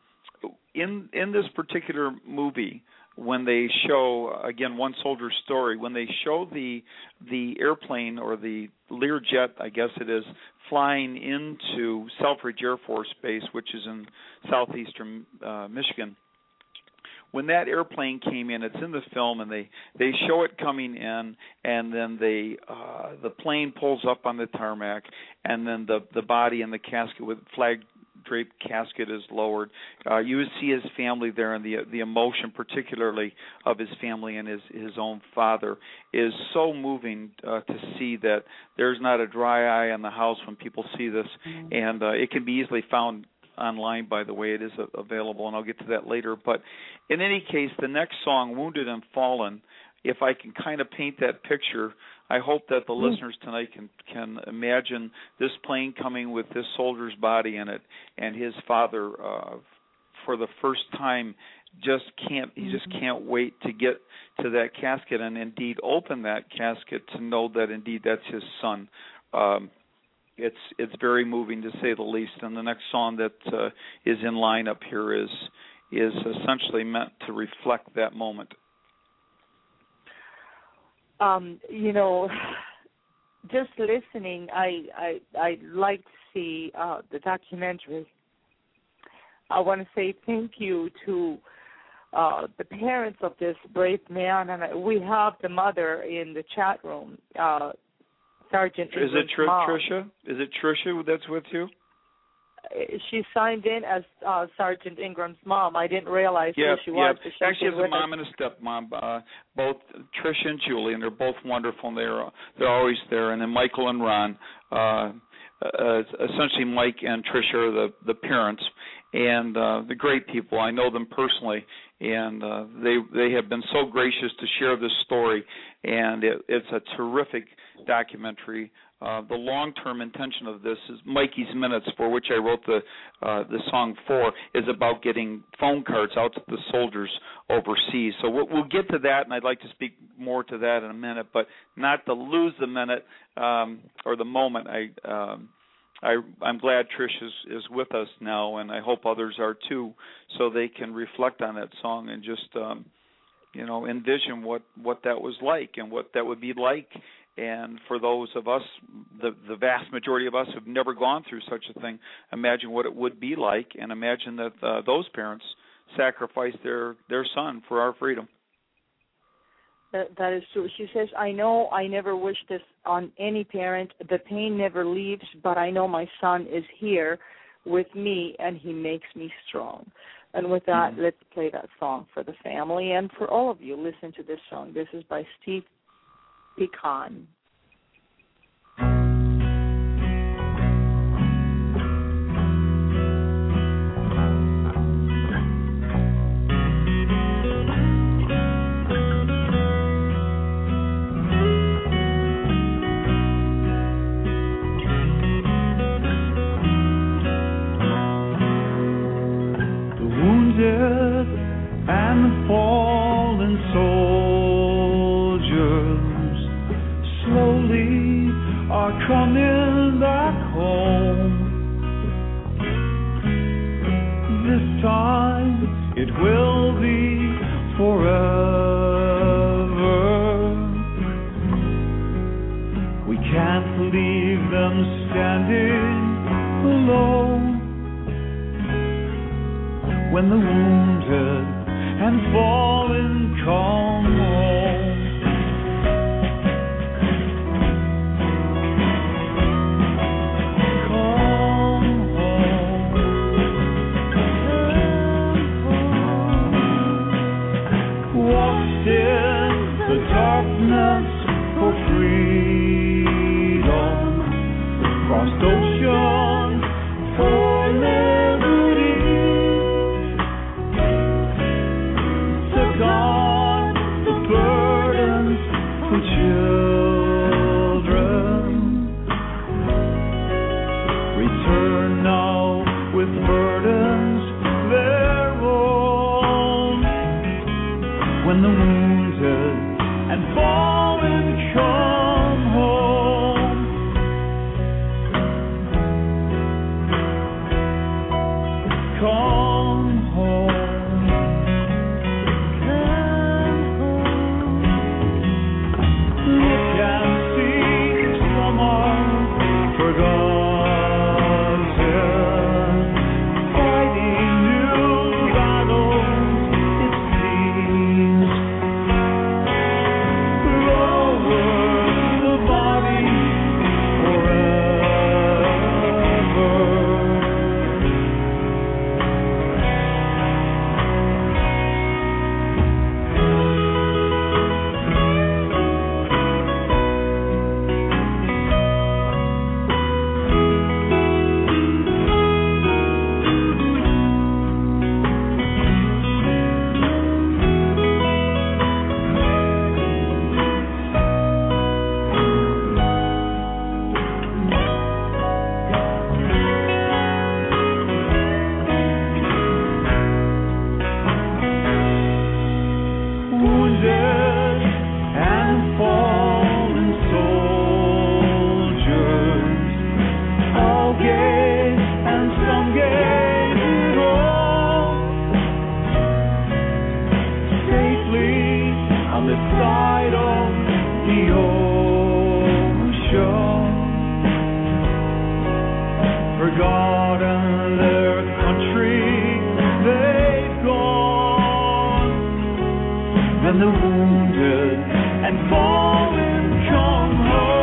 in in this particular movie, when they show, again, One Soldier's Story, when they show the the airplane, or the Learjet, I guess it is, flying into Selfridge Air Force Base, which is in southeastern uh, Michigan. When that airplane came in, it's in the film, and they, they show it coming in, and then they uh, the plane pulls up on the tarmac, and then the, the body and the casket with flag draped casket is lowered. Uh, you would see his family there, and the the emotion, particularly of his family and his his own father, is so moving uh, to see that there's not a dry eye in the house when people see this, mm-hmm. and uh, it can be easily found online, by the way. It is available, and I'll get to that later. But in any case, the next song, "Wounded and Fallen," if I can kind of paint that picture, I hope that the mm. listeners tonight can can imagine this plane coming with this soldier's body in it, and his father, uh, for the first time, just can't he just can't wait to get to that casket and indeed open that casket to know that indeed that's his son. Um, It's it's very moving, to say the least. And the next song that uh, is in line up here is is essentially meant to reflect that moment. Um, you know, just listening, I I I like to see uh, the documentary. I want to say thank you to uh, the parents of this brave man, and we have the mother in the chat room. Uh, Sergeant Is it Tr- mom. Tricia? Is it Tricia that's with you? She signed in as uh, Sergeant Ingram's mom. I didn't realize yeah, who she yeah. was. But she Actually, it's a mom us. and a stepmom, uh, both Tricia and Julie, and they're both wonderful, and they're they're always there. And then Michael and Ron. Uh, uh, essentially, Mike and Tricia are the, the parents, and uh, the great people. I know them personally, and uh, they they have been so gracious to share this story, and it, it's a terrific documentary. Uh, the long-term intention of this is Mikey's Minutes, for which I wrote the uh, the song for, is about getting phone cards out to the soldiers overseas. So we'll, we'll get to that, and I'd like to speak more to that in a minute, but not to lose the minute um, or the moment. I um, I, I'm glad Trish is, is with us now, and I hope others are too, so they can reflect on that song and just, um, you know, envision what, what that was like and what that would be like. And for those of us, the, the vast majority of us who've never gone through such a thing, imagine what it would be like, and imagine that uh, those parents sacrificed their, their son for our freedom. That, that is true. She says, I know I never wish this on any parent. The pain never leaves, but I know my son is here with me, and he makes me strong. And with that, mm-hmm. let's play that song for the family and for all of you. Listen to this song. This is by Steve Pecan. And the fallen soldiers slowly are coming back home. This time it will be forever. We can't leave them standing alone. When the wounded and fallen come home, come home, walked in the darkness for freedom, crossed ocean for liberty. On the burdens for children, return now with burdens their own. When the wounded and fallen come home, come home. And the wounded and fallen come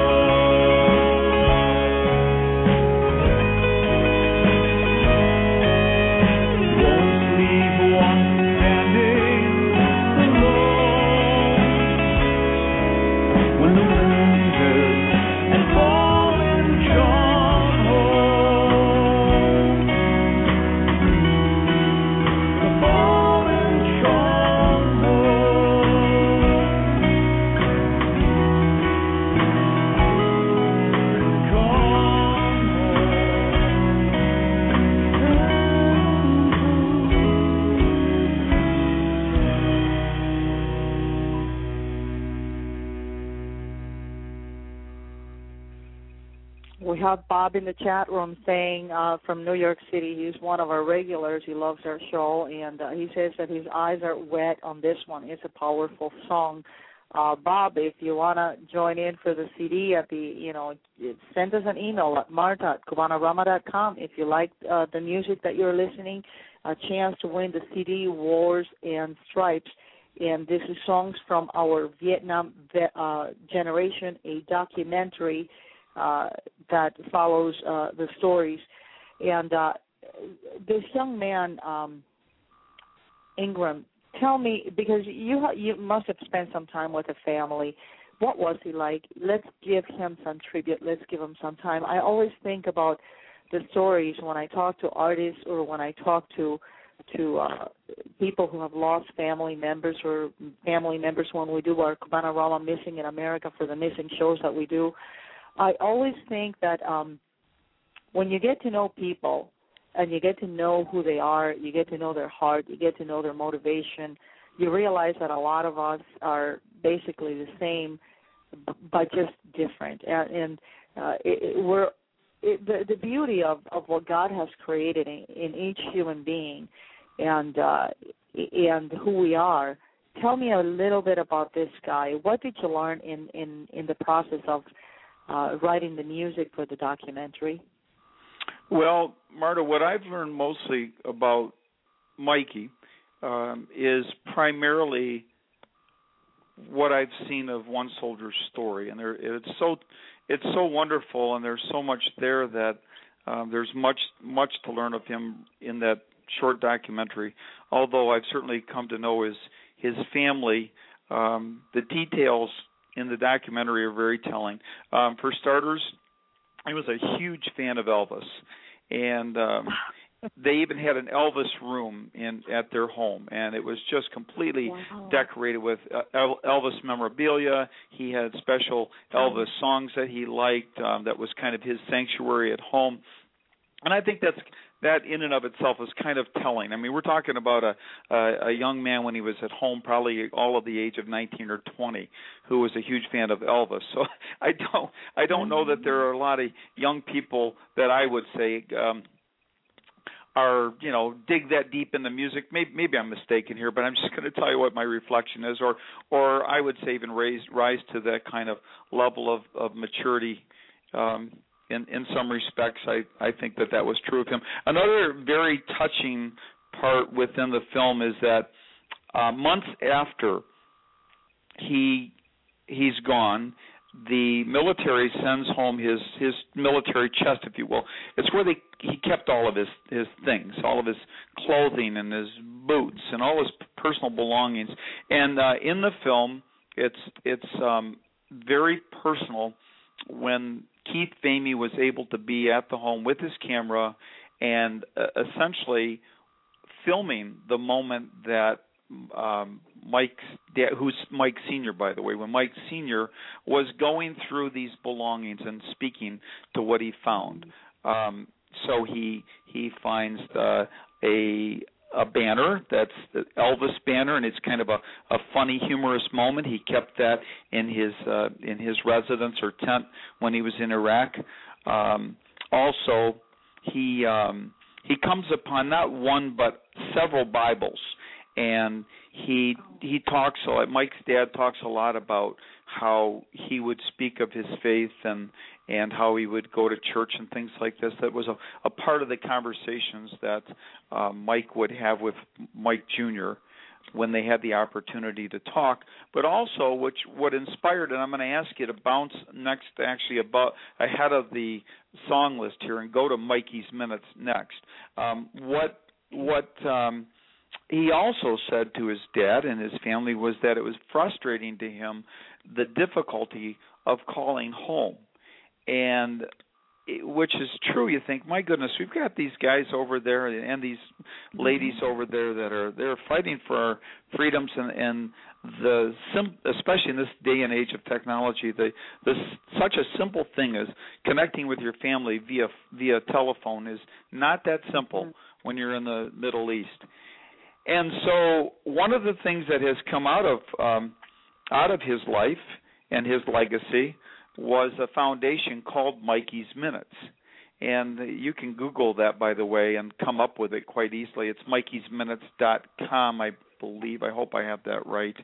home. Won't leave one standing alone. When the wounded and fallen come home. have Bob in the chat room saying uh, from New York City, he's one of our regulars. He loves our show, and uh, he says that his eyes are wet on this one. It's a powerful song. Uh, Bob, if you want to join in for the C D at the, you know, send us an email at marta at cubanarama dot com. If you like uh, the music that you're listening, a chance to win the C D Wars and Stripes. And this is songs from our Vietnam uh, generation, a documentary uh, that follows uh, the stories. And uh, this young man, um, Ingram, tell me, because you ha- you must have spent some time with a family. What was he like? Let's give him some tribute. Let's give him some time. I always think about the stories when I talk to artists or when I talk to to uh, people who have lost family members or family members when we do our Cubanarama Missing in America for the missing shows that we do. I always think that um, when you get to know people, and you get to know who they are, you get to know their heart, you get to know their motivation, you realize that a lot of us are basically the same, but just different. And, and uh, it, it, we're it, the, the beauty of, of what God has created in, in each human being and uh, and who we are. Tell me a little bit about this guy. What did you learn in, in, in the process of uh, writing the music for the documentary? Well, Marta, what I've learned mostly about Mikey um, is primarily what I've seen of one soldier's story, and there, it's so it's so wonderful, and there's so much there that um, there's much much to learn of him in that short documentary. Although I've certainly come to know his his family, um, the details in the documentary are very telling. Um, for starters, I was a huge fan of Elvis, and um, they even had an Elvis room in at their home, and it was just completely wow. decorated with uh, Elvis memorabilia. He had special Elvis songs that he liked. Um, that was kind of his sanctuary at home, and I think that's that in and of itself is kind of telling. I mean, we're talking about a, a, a young man when he was at home, probably all of the age of nineteen or twenty, who was a huge fan of Elvis. So I don't, I don't know that there are a lot of young people that I would say um, are, you know, dig that deep in the music. Maybe, maybe I'm mistaken here, but I'm just going to tell you what my reflection is, or, or I would say even raise, rise to that kind of level of, of maturity. Um, In, in some respects, I, I think that that was true of him. Another very touching part within the film is that uh, months after he he's gone, the military sends home his, his military chest, if you will. It's where they he kept all of his, his things, all of his clothing and his boots and all his personal belongings. And uh, in the film, it's it's um, very personal when Keith Famey was able to be at the home with his camera and uh, essentially filming the moment that um, Mike's dad, who's Mike Senior, by the way, when Mike Senior was going through these belongings and speaking to what he found. Um, so he he finds the, a a banner that's the Elvis banner, and it's kind of a, a funny, humorous moment. He kept that in his uh, in his residence or tent when he was in Iraq. Um, also, he um, he comes upon not one but several Bibles, and he he talks. So Mike's dad talks a lot about how he would speak of his faith and and how he would go to church and things like this. That was a, a part of the conversations that uh, Mike would have with Mike Junior when they had the opportunity to talk. But also, which what inspired, and I'm going to ask you to bounce next, actually about ahead of the song list here, and go to Mikey's Minutes next. Um, what what um, he also said to his dad and his family was that it was frustrating to him the difficulty of calling home. And it, which is true. You think, my goodness, we've got these guys over there and these ladies over there that are they're fighting for our freedoms, and, and the sim, especially in this day and age of technology, the, the such a simple thing as connecting with your family via via telephone is not that simple when you're in the Middle East. And so one of the things that has come out of um, out of his life and his legacy was a foundation called Mikey's Minutes. And you can Google that, by the way, and come up with it quite easily. It's Mikeys Minutes dot com, I believe. I hope I have that right.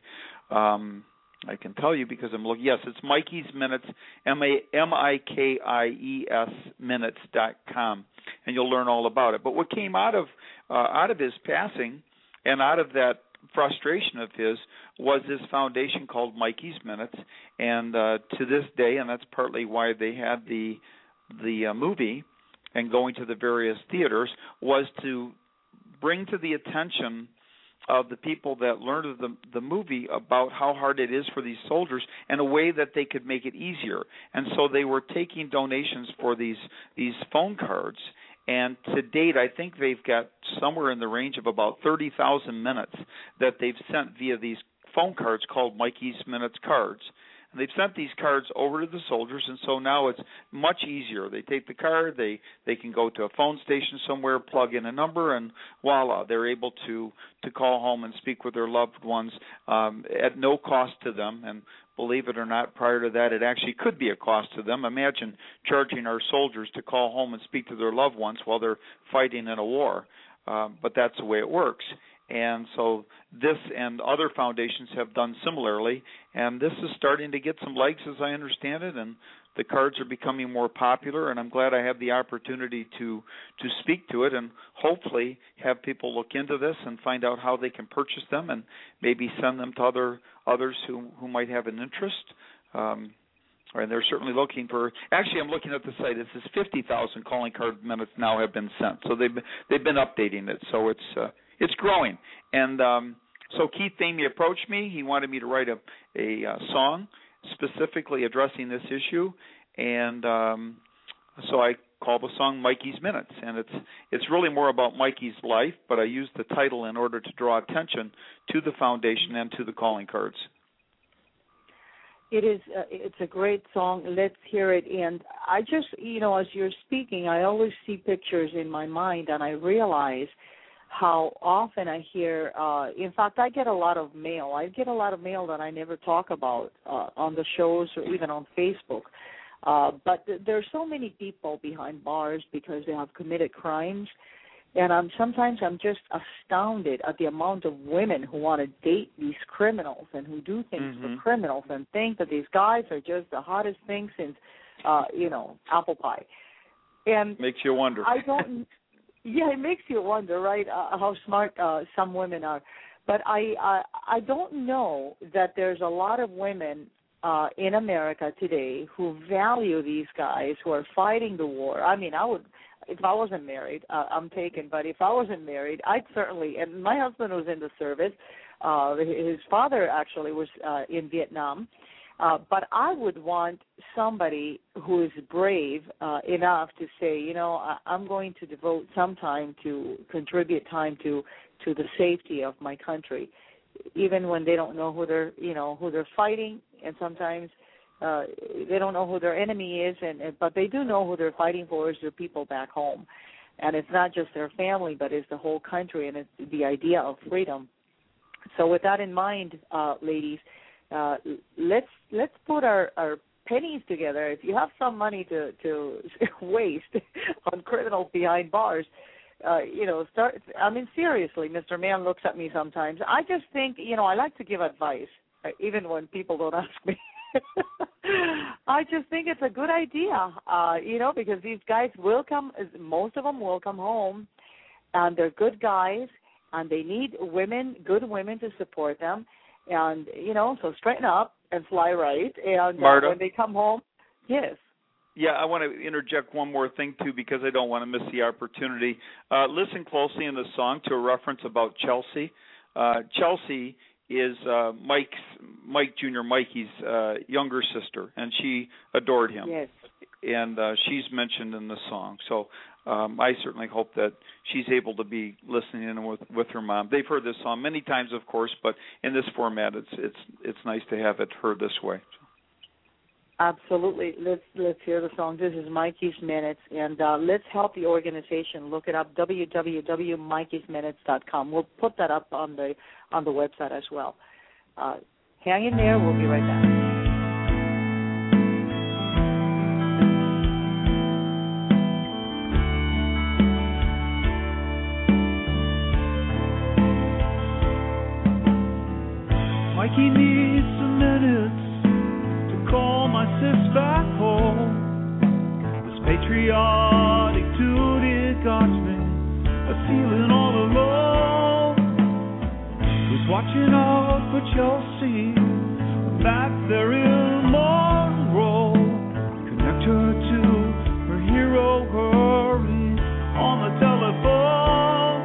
Um, I can tell you because I'm looking. Yes, it's Mikey's Minutes, M I K I E S Minutes dot com, and you'll learn all about it. But what came out of uh, out of his passing and out of that frustration of his was this foundation called Mikey's Minutes, and uh, to this day, and that's partly why they had the the uh, movie and going to the various theaters, was to bring to the attention of the people that learned of the, the movie about how hard it is for these soldiers and a way that they could make it easier. And so they were taking donations for these these phone cards. And to date, I think they've got somewhere in the range of about thirty thousand minutes that they've sent via these phone cards called Mikey's Minutes cards. And they've sent these cards over to the soldiers, and so now it's much easier. They take the card, they, they can go to a phone station somewhere, plug in a number, and voila, they're able to, to call home and speak with their loved ones um, at no cost to them. And believe it or not, prior to that, it actually could be a cost to them. Imagine charging our soldiers to call home and speak to their loved ones while they're fighting in a war. Uh, but that's the way it works. And so this and other foundations have done similarly, and this is starting to get some legs as I understand it, and the cards are becoming more popular, and I'm glad I have the opportunity to, to speak to it and hopefully have people look into this and find out how they can purchase them and maybe send them to other others who, who might have an interest. Um, and they're certainly looking for, actually I'm looking at the site, it says fifty thousand calling card minutes now have been sent. So they've, they've been updating it, so it's uh, it's growing. And um, so Keith Thamey approached me. He wanted me to write a, a, a song specifically addressing this issue, and um, so I called the song Mikey's Minutes. And it's it's really more about Mikey's life, but I used the title in order to draw attention to the foundation and to the calling cards. It is. Uh, it's a great song. Let's hear it. And I just, you know, as you're speaking, I always see pictures in my mind, and I realize how often I hear, uh, in fact, I get a lot of mail. I get a lot of mail that I never talk about uh, on the shows or even on Facebook. Uh, but th- there are so many people behind bars because they have committed crimes. And I'm sometimes I'm just astounded at the amount of women who want to date these criminals and who do things mm-hmm. for criminals and think that these guys are just the hottest thing since, uh, you know, apple pie. And makes you wonder. I don't... Yeah, it makes you wonder, right, uh, how smart uh, some women are. But I, I I don't know that there's a lot of women uh, in America today who value these guys who are fighting the war. I mean, I would, if I wasn't married, uh, I'm taken, but if I wasn't married, I'd certainly, and my husband was in the service. Uh, his father actually was uh, in Vietnam. Uh, but I would want somebody who is brave uh, enough to say, you know, I, I'm going to devote some time to contribute time to to the safety of my country, even when they don't know who they're, you know, who they're fighting, and sometimes uh, they don't know who their enemy is, and but they do know who they're fighting for is their people back home, and it's not just their family, but it's the whole country, and it's the idea of freedom. So with that in mind, uh, ladies. Uh, let's let's put our, our pennies together. If you have some money to, to waste on criminals behind bars, uh, you know, start. I mean, seriously, Mister Mann looks at me sometimes. I just think, you know, I like to give advice, uh, even when people don't ask me. I just think it's a good idea, uh, you know, because these guys will come, most of them will come home, and they're good guys, and they need women, good women to support them. And, you know, so straighten up and fly right. And uh, when they come home, yes. Yeah, I want to interject one more thing, too, because I don't want to miss the opportunity. Uh, listen closely in the song to a reference about Chelsea. Uh, Chelsea is uh, Mike's, Mike Junior Mikey's uh, younger sister, and she adored him. Yes. And uh, she's mentioned in the song. So um, I certainly hope that she's able to be listening in with, with her mom. They've heard this song many times, of course, but in this format, it's it's it's nice to have it heard this way. Absolutely. Let's let's hear the song. This is Mikey's Minutes, and uh, let's help the organization. Look it up, w w w dot mikeys minutes dot com. We'll put that up on the on the website as well. Uh, hang in there. We'll be right back. a ceiling all alone. Who's watching out for Chelsea? Back there in Monroe. Connect her to her hero, hurry on the telephone.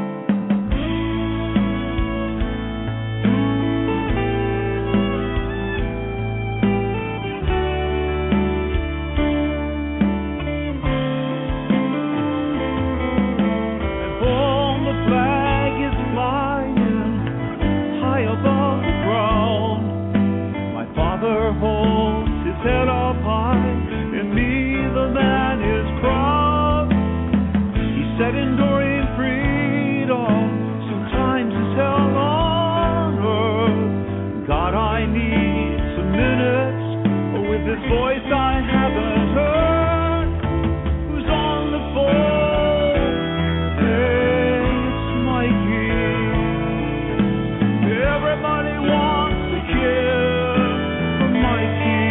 And boom, the flag is flying high above the ground. My father holds his head up high, and me, the man, is proud. He said enduring freedom sometimes is hell on earth. God, I need some minutes with this voice I haven't heard. Who's on the phone? Hey, it's Mikey. Everybody wants to hear from Mikey.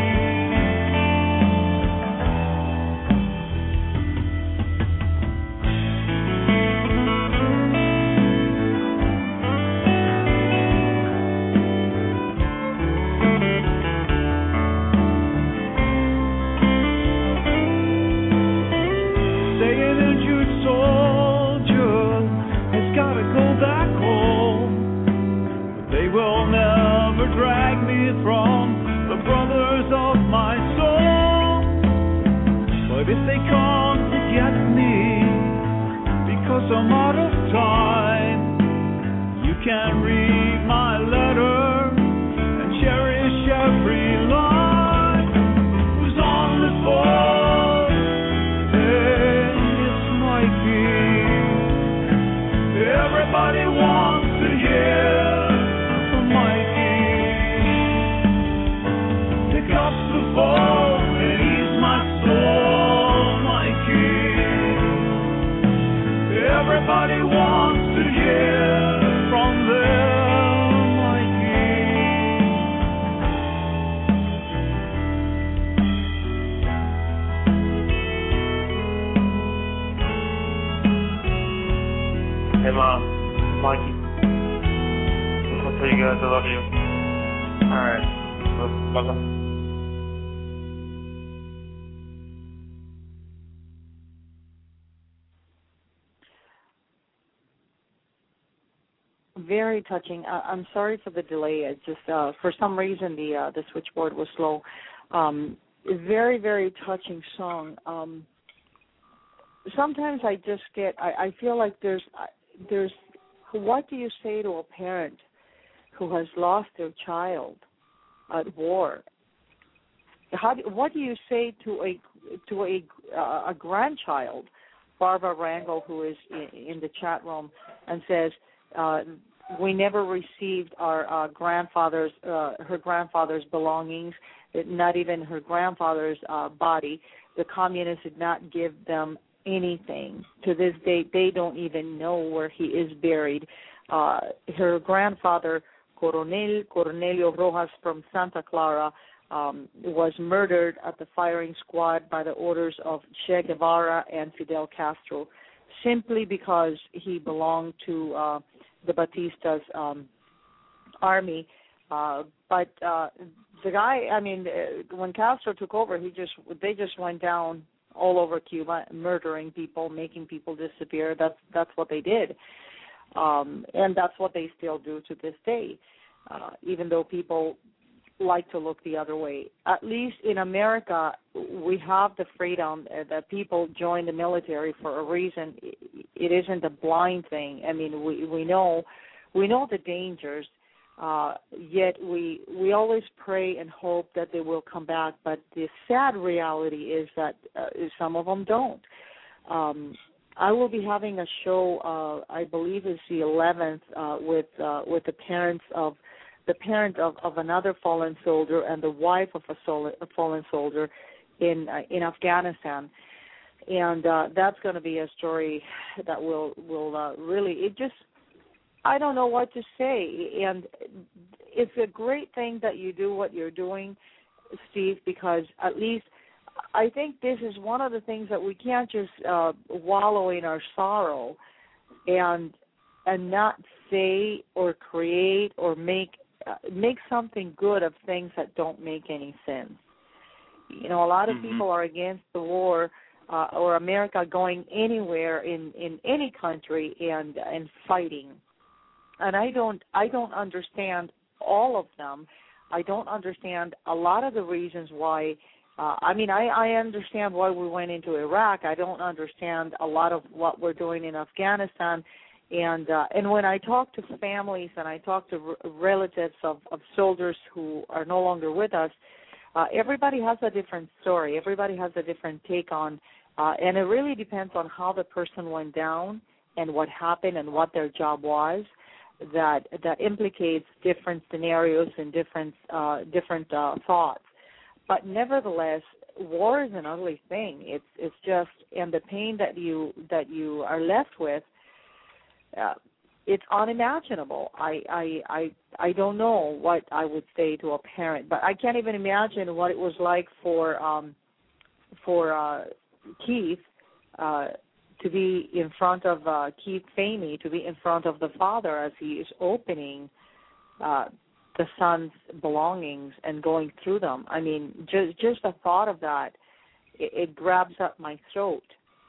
Say an injured soldier has gotta go back home. But they will never drag me from the brothers of my soul. But if they come to get me because I'm out of time, you can read my letter and cherish every line. Who's on the phone? Hey, it's Mikey. Everybody wants to hear from Mikey. Pick up the phone and ease my soul, Mikey. Everybody wants to hear from them, Mikey. Hey Mom, Mikey. I'll tell you guys I love you. Alright. Bye-bye. Very touching. Uh, I'm sorry for the delay. It's just uh, for some reason the uh, the switchboard was slow. Um, very very touching song. Um, sometimes I just get. I, I feel like there's there's. What do you say to a parent who has lost their child at war? How do, what do you say to a to a uh, a grandchild? Barbara Rangel, who is in, in the chat room, and says. Uh, we never received our uh, grandfather's, uh, her grandfather's belongings, not even her grandfather's uh, body. The communists did not give them anything. To this day, they don't even know where he is buried. Uh, her grandfather, Coronel Cornelio Rojas from Santa Clara, um, was murdered at the firing squad by the orders of Che Guevara and Fidel Castro, simply because he belonged to uh, the Batista's um, army. Uh, but uh, the guy, I mean, uh, when Castro took over, he just they just went down all over Cuba, murdering people, making people disappear. That's that's what they did, um, and that's what they still do to this day. Uh, even though people like to look the other way, at least in America, we have the freedom that people join the military for a reason. It isn't a blind thing. I mean, we we know we know the dangers. Uh, yet we we always pray and hope that they will come back. But the sad reality is that uh, some of them don't. Um, I will be having a show. Uh, I believe it's the eleventh uh, with uh, with the parents of the parent of, of another fallen soldier and the wife of a, sol- a fallen soldier in uh, in Afghanistan. And uh, that's going to be a story that will will uh, really it just. I don't know what to say, and it's a great thing that you do what you're doing, Steve, because at least I think this is one of the things that we can't just uh, wallow in our sorrow and and not say or create or make uh, make something good of things that don't make any sense. You know, a lot of mm-hmm. people are against the war uh, or America going anywhere in, in any country and and fighting. And I don't I don't understand all of them. I don't understand a lot of the reasons why. Uh, I mean, I, I understand why we went into Iraq. I don't understand a lot of what we're doing in Afghanistan. And uh, and when I talk to families and I talk to r- relatives of, of soldiers who are no longer with us, uh, everybody has a different story. Everybody has a different take on, uh, and it really depends on how the person went down and what happened and what their job was. That that implicates different scenarios and different uh, different uh, thoughts. But nevertheless, war is an ugly thing. It's it's just, and the pain that you that you are left with, uh, it's unimaginable. I, I I I don't know what I would say to a parent, but I can't even imagine what it was like for um for uh, Keith. Uh, to be in front of uh, Keith Famey, to be in front of the father as he is opening uh, the son's belongings and going through them. I mean, just just the thought of that, it, it grabs up my throat.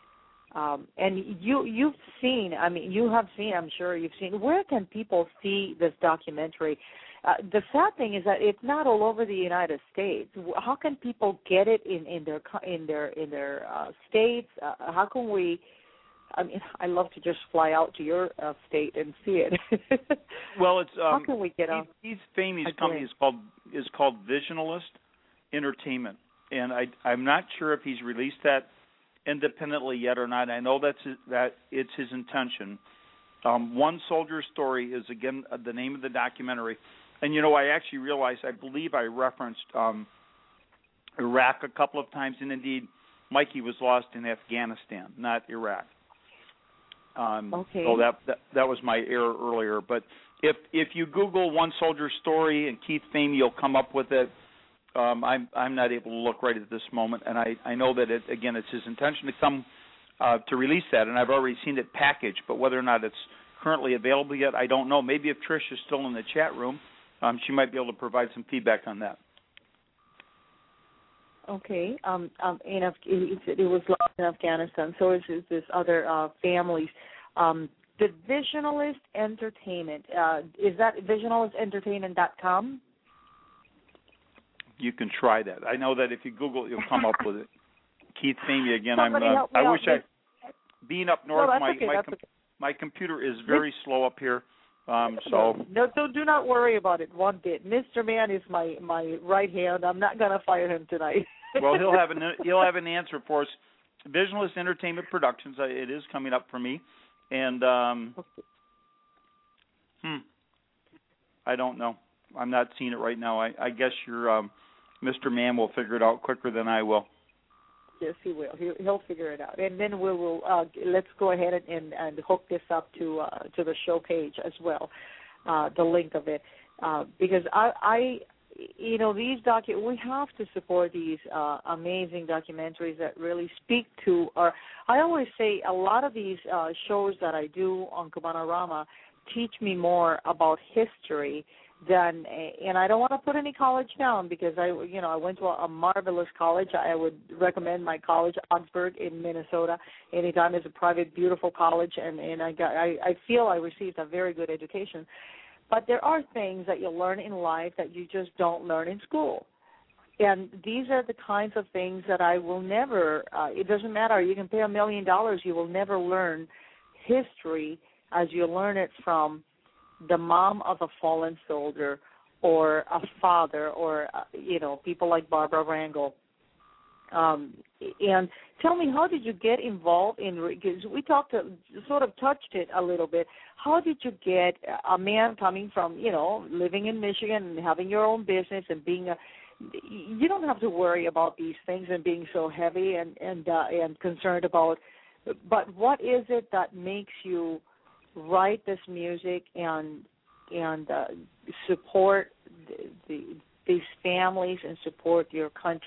Um, and you, you've seen, I mean, you have seen, I'm sure you've seen, where can people see this documentary? Uh, the sad thing is that it's not all over the United States. How can people get it in, in their in their in their uh, states? Uh, how can we? I mean, I love to just fly out to your uh, state and see it. Well, it's um, how can we get Keith, Keith Famey's company is called is called Visionalist Entertainment, and I I'm not sure if he's released that independently yet or not. I know that's his, that it's his intention. Um, One Soldier's Story is again uh, the name of the documentary, and you know I actually realized I believe I referenced um, Iraq a couple of times, and indeed Mikey was lost in Afghanistan, not Iraq. Um, okay. So that, that that was my error earlier. But if if you Google One Soldier's Story and Keith Famey, you'll come up with it. Um, I'm I'm not able to look right at this moment, and I, I know that it again it's his intention to come uh, to release that, and I've already seen it packaged. But whether or not it's currently available yet, I don't know. Maybe if Trish is still in the chat room, um, she might be able to provide some feedback on that. Okay. Um, um, in Af- it, it was lost in Afghanistan. So is, is this other uh, families. Um, the Visionalist Entertainment, uh, is that visionalist entertainment dot com? You can try that. I know that if you Google it, you'll come up with it. Keith Famey again. Somebody I'm. Uh, help me I out. wish I. Being up north, no, my okay, my, com- okay. my computer is very slow up here. Um, so no, so do not worry about it one bit. Mister Mann is my, my right hand. I'm not going to fire him tonight. Well, he'll have an he'll have an answer for us. Visionalist Entertainment Productions. Uh, it is coming up for me, and um, okay. hmm, I don't know. I'm not seeing it right now. I, I guess your um, Mister Mann will figure it out quicker than I will. Yes, he will. He'll, he'll figure it out, and then we will. Uh, let's go ahead and, and, and hook this up to uh, to the show page as well, uh, the link of it, uh, because I, I, you know, these docu- we have to support these uh, amazing documentaries that really speak to our. I always say a lot of these uh, shows that I do on Cubanorama teach me more about history than, and I don't want to put any college down because I, you know, I went to a, a marvelous college. I would recommend my college, Augsburg in Minnesota. Anytime it's a private, beautiful college, and, and I got, I, I feel I received a very good education. But there are things that you learn in life that you just don't learn in school. And these are the kinds of things that I will never, uh, it doesn't matter, you can pay a million dollars, you will never learn history as you learn it from the mom of a fallen soldier or a father or, uh, you know, people like Barbara Rangel. Um, and tell me, how did you get involved in, because we talked, to, sort of touched it a little bit, how did you get a man coming from, you know, living in Michigan and having your own business and being a, you don't have to worry about these things and being so heavy and, and, uh, and concerned about, but what is it that makes you write this music and and uh, support the, the, these families and support your country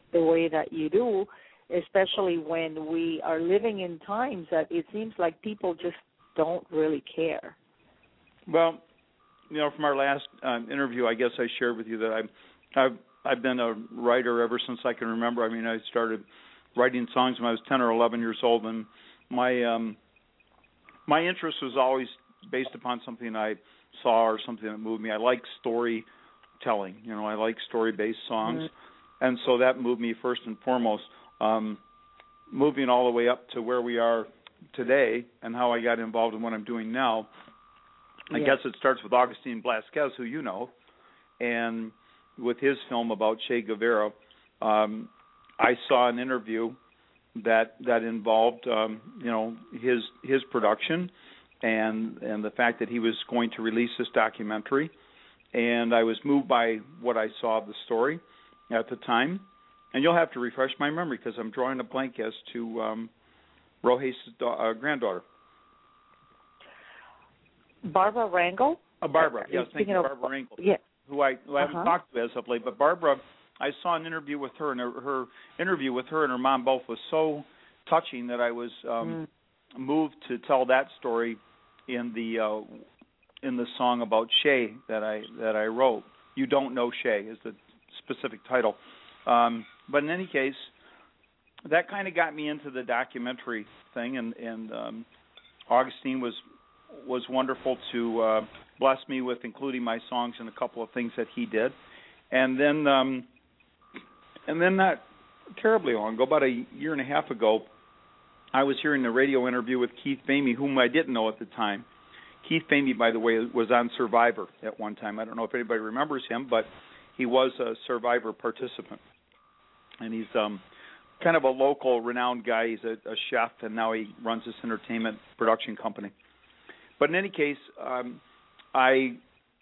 the way that you do, especially when we are living in times that it seems like people just don't really care. Well, you know, from our last um, interview, I guess I shared with you that I'm, I've I've been a writer ever since I can remember. I mean, I started writing songs when I was ten or eleven years old, and my um, my interest was always based upon something I saw or something that moved me. I like storytelling. You know, I like story-based songs, mm-hmm. and so that moved me first and foremost. Um, moving all the way up to where we are today and how I got involved in what I'm doing now, I yeah. guess it starts with Augustin Blasquez, who you know, and with his film about Che Guevara, um, I saw an interview that that involved, um, you know, his his production and and the fact that he was going to release this documentary, and I was moved by what I saw of the story at the time. And you'll have to refresh my memory because I'm drawing a blank as to um, Rojas' da- uh, granddaughter. Barbara Rangel? Uh, Barbara, yes, thank you, of, Barbara Rangel, yeah. who I, who I haven't uh-huh. talked to as of late. But Barbara, I saw an interview with her, and her, her interview with her and her mom both was so touching that I was um, mm. moved to tell that story in the uh, in the song about Che that I that I wrote. You Don't Know Che is the specific title. Um, but in any case, that kind of got me into the documentary thing, and, and um, Augustine was was wonderful to uh, bless me with including my songs in a couple of things that he did. And then, um, and then not terribly long ago, about a year and a half ago, I was hearing a radio interview with Keith Famey, whom I didn't know at the time. Keith Famey, by the way, was on Survivor at one time. I don't know if anybody remembers him, but he was a Survivor participant. And he's um, kind of a local renowned guy. He's a, a chef, and now he runs this entertainment production company. But in any case, um, I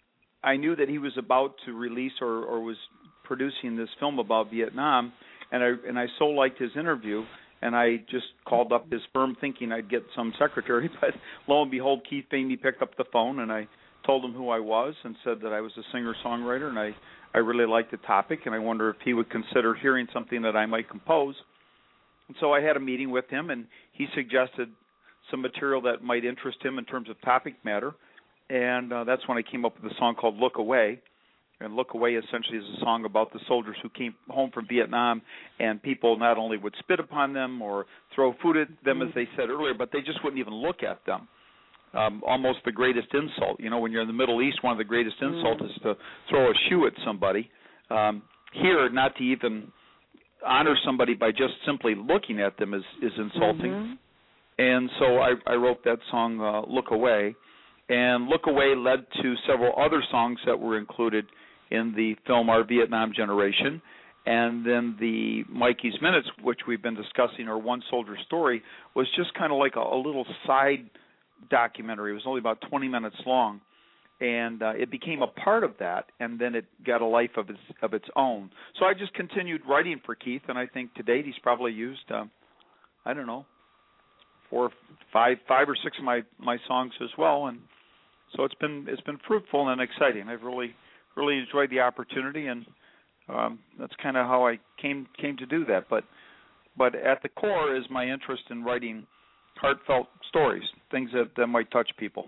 I knew that he was about to release or, or was producing this film about Vietnam, and I and I so liked his interview, and I just called up his firm thinking I'd get some secretary. But lo and behold, Keith Famey picked up the phone, and I told him who I was and said that I was a singer-songwriter, and I, I really liked the topic, and I wonder if he would consider hearing something that I might compose. And so I had a meeting with him, and he suggested some material that might interest him in terms of topic matter, and uh, that's when I came up with a song called Look Away. And Look Away essentially is a song about the soldiers who came home from Vietnam, and people not only would spit upon them or throw food at them, as they said earlier, but they just wouldn't even look at them. Um, almost the greatest insult. You know, when you're in the Middle East, one of the greatest insults mm. is to throw a shoe at somebody. Um, here, not to even honor somebody by just simply looking at them is, is insulting. Mm-hmm. And so I, I wrote that song, uh, Look Away. And Look Away led to several other songs that were included in the film Our Vietnam Generation. And then the Mikey's Minutes, which we've been discussing, or One Soldier Story, was just kind of like a, a little side documentary. It was only about twenty minutes long, and uh, it became a part of that, and then it got a life of its of its own. So I just continued writing for Keith, and I think to date he's probably used, uh, I don't know, four, five, five or six of my, my songs as well, and so it's been it's been fruitful and exciting. I've really really enjoyed the opportunity, and um, that's kind of how I came came to do that. But but at the core is my interest in writing heartfelt stories, things that, that might touch people.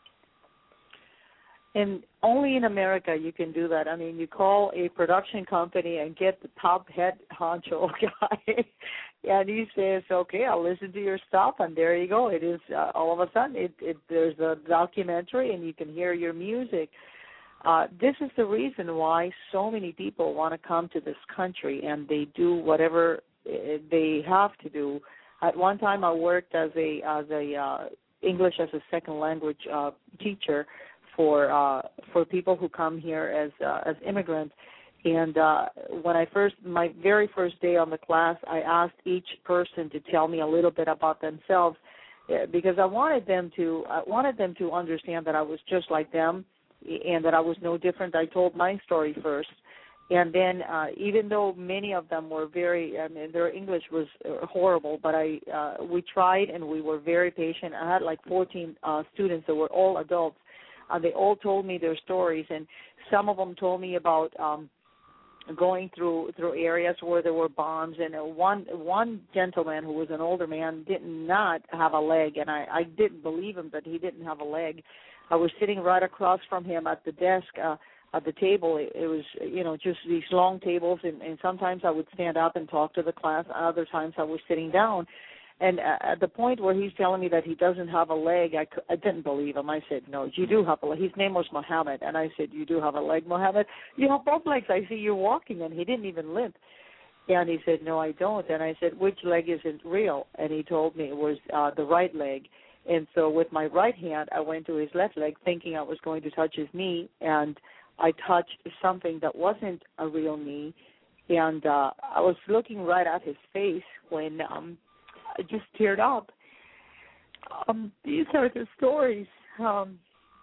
And only in America you can do that. I mean, you call a production company and get the top head honcho guy, and he says, okay, I'll listen to your stuff, and there you go. It is, uh, all of a sudden, it, it, there's a documentary, and you can hear your music. Uh, this is the reason why so many people want to come to this country, and they do whatever they have to do. At one time, I worked as a as a uh, English as a second language uh, teacher for uh, for people who come here as uh, as immigrants. And uh, when I first, my very first day on the class, I asked each person to tell me a little bit about themselves, because I wanted them to I wanted them to understand that I was just like them, and that I was no different. I told my story first. And then, uh, even though many of them were very, I mean, their English was horrible, but I, uh, we tried and we were very patient. I had like fourteen uh, students that were all adults. Uh, they all told me their stories, and some of them told me about um, going through through areas where there were bombs, and uh, one one gentleman who was an older man did not have a leg, and I, I didn't believe him that he didn't have a leg. I was sitting right across from him at the desk, uh, at the table. It, it was, you know, just these long tables, and, and sometimes I would stand up and talk to the class. Other times I was sitting down. And at the point where he's telling me that he doesn't have a leg, I, I didn't believe him. I said, no, you do have a leg. His name was Mohammed. And I said, you do have a leg, Mohammed? You have both legs. I see you're walking. And he didn't even limp. And he said, no, I don't. And I said, which leg isn't real? And he told me it was uh, the right leg. And so with my right hand, I went to his left leg thinking I was going to touch his knee. And I touched something that wasn't a real knee. And uh, I was looking right at his face when um, I just teared up. Um, these are the stories. Um,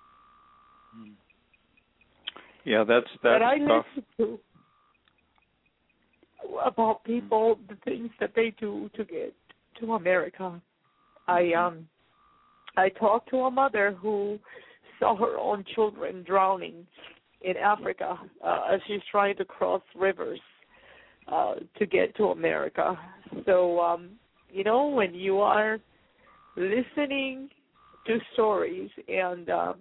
yeah, that's that's that I tough. listen to about people, the things that they do to get to America. I um, I talked to a mother who saw her own children drowning in Africa uh, as she's trying to cross rivers uh, to get to America. So. Um, You know, when you are listening to stories and uh,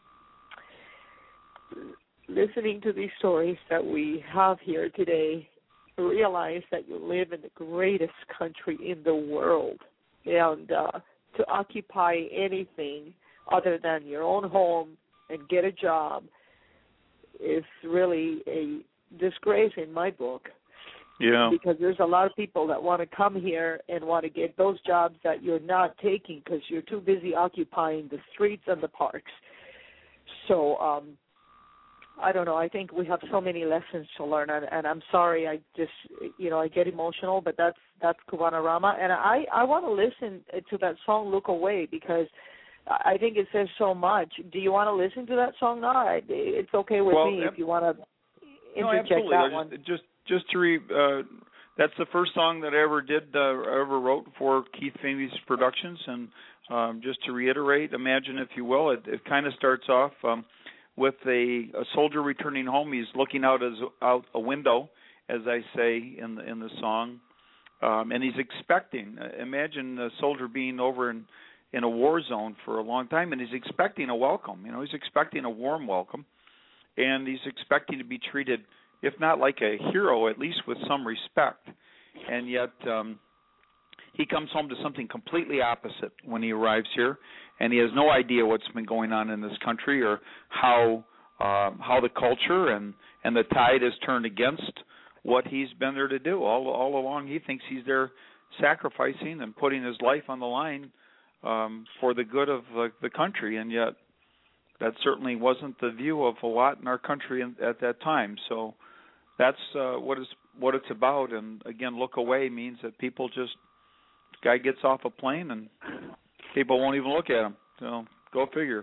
listening to these stories that we have here today, realize that you live in the greatest country in the world. And uh, to occupy anything other than your own home and get a job is really a disgrace in my book. Yeah. Because there's a lot of people that want to come here and want to get those jobs that you're not taking because you're too busy occupying the streets and the parks. So, um, I don't know. I think we have so many lessons to learn, and, and I'm sorry. I just, you know, I get emotional, but that's that's Cubanorama. And I, I want to listen to that song, Look Away, because I think it says so much. Do you want to listen to that song now? It's okay with well, me if you want to interject no, absolutely. that just, one. Just Just to re, uh, that's the first song that I ever did, uh, ever wrote for Keith Famous Productions. And um, just to reiterate, imagine, if you will, it, it kind of starts off um, with a, a soldier returning home. He's looking out as out a window, as I say in the in the song, um, and he's expecting. Uh, imagine a soldier being over in in a war zone for a long time, and he's expecting a welcome. You know, he's expecting a warm welcome, and he's expecting to be treated, if not like a hero, at least with some respect. And yet um, he comes home to something completely opposite when he arrives here, and he has no idea what's been going on in this country or how uh, how the culture and, and the tide has turned against what he's been there to do. All, all along he thinks he's there sacrificing and putting his life on the line um, for the good of uh, the country, and yet that certainly wasn't the view of a lot in our country in, at that time. So that's uh, what is what it's about. And again, Look Away means that people just, the guy gets off a plane and people won't even look at him. So go figure.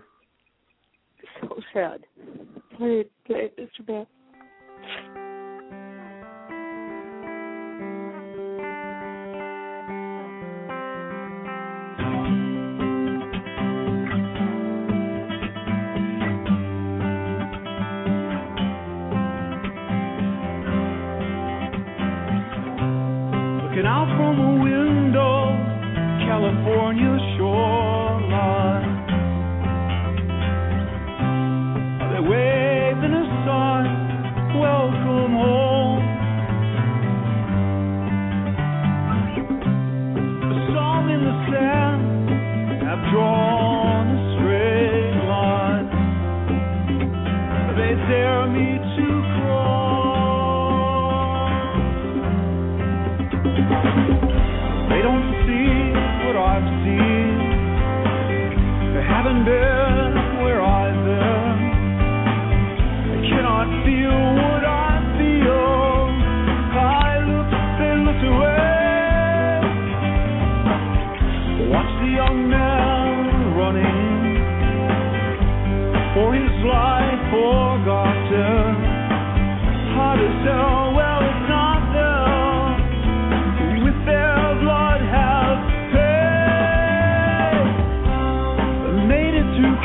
So sad. Play it, play it, Mister Beth. Looking out from a window, California shoreline. They wave in a sign, welcome home. A song in the sand, have drawn a straight line. They dare me to cross. They don't see what I've seen. They haven't been where I've been. They cannot feel what I feel. I look, they look away. Watch the young man running for his life forgotten. Hard to tell, well, it's not there. With their blood have paid. They made it to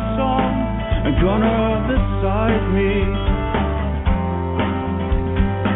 Quezon, a gunner beside me.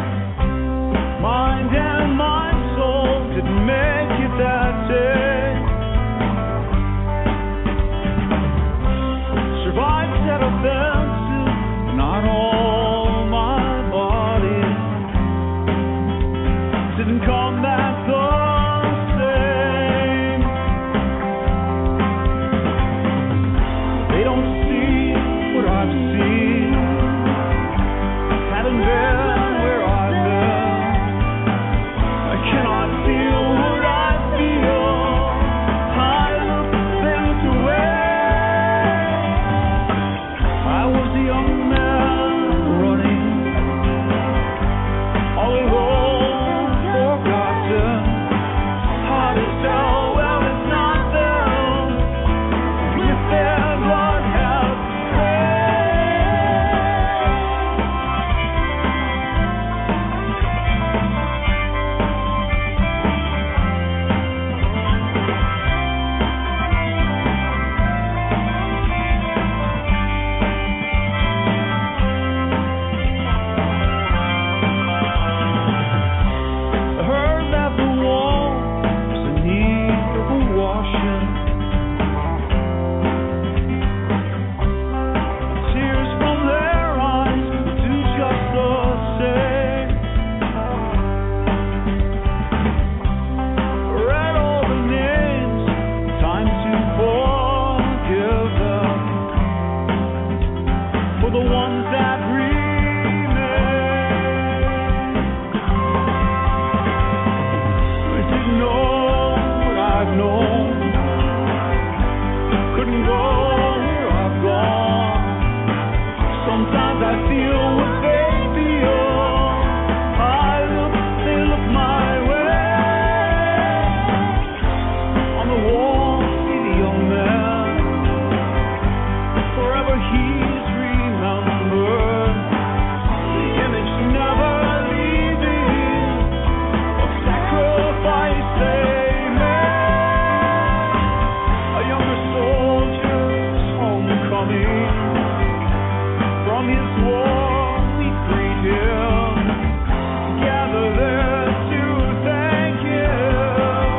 couldn't go where I've gone. Sometimes I feel what they feel. I look, they look my way. On the wall, see the young man. Forever he's remembered. The image never leaving. A sacrifice they made. A younger soldier's homecoming. From his war we greet him. Gather there to thank him.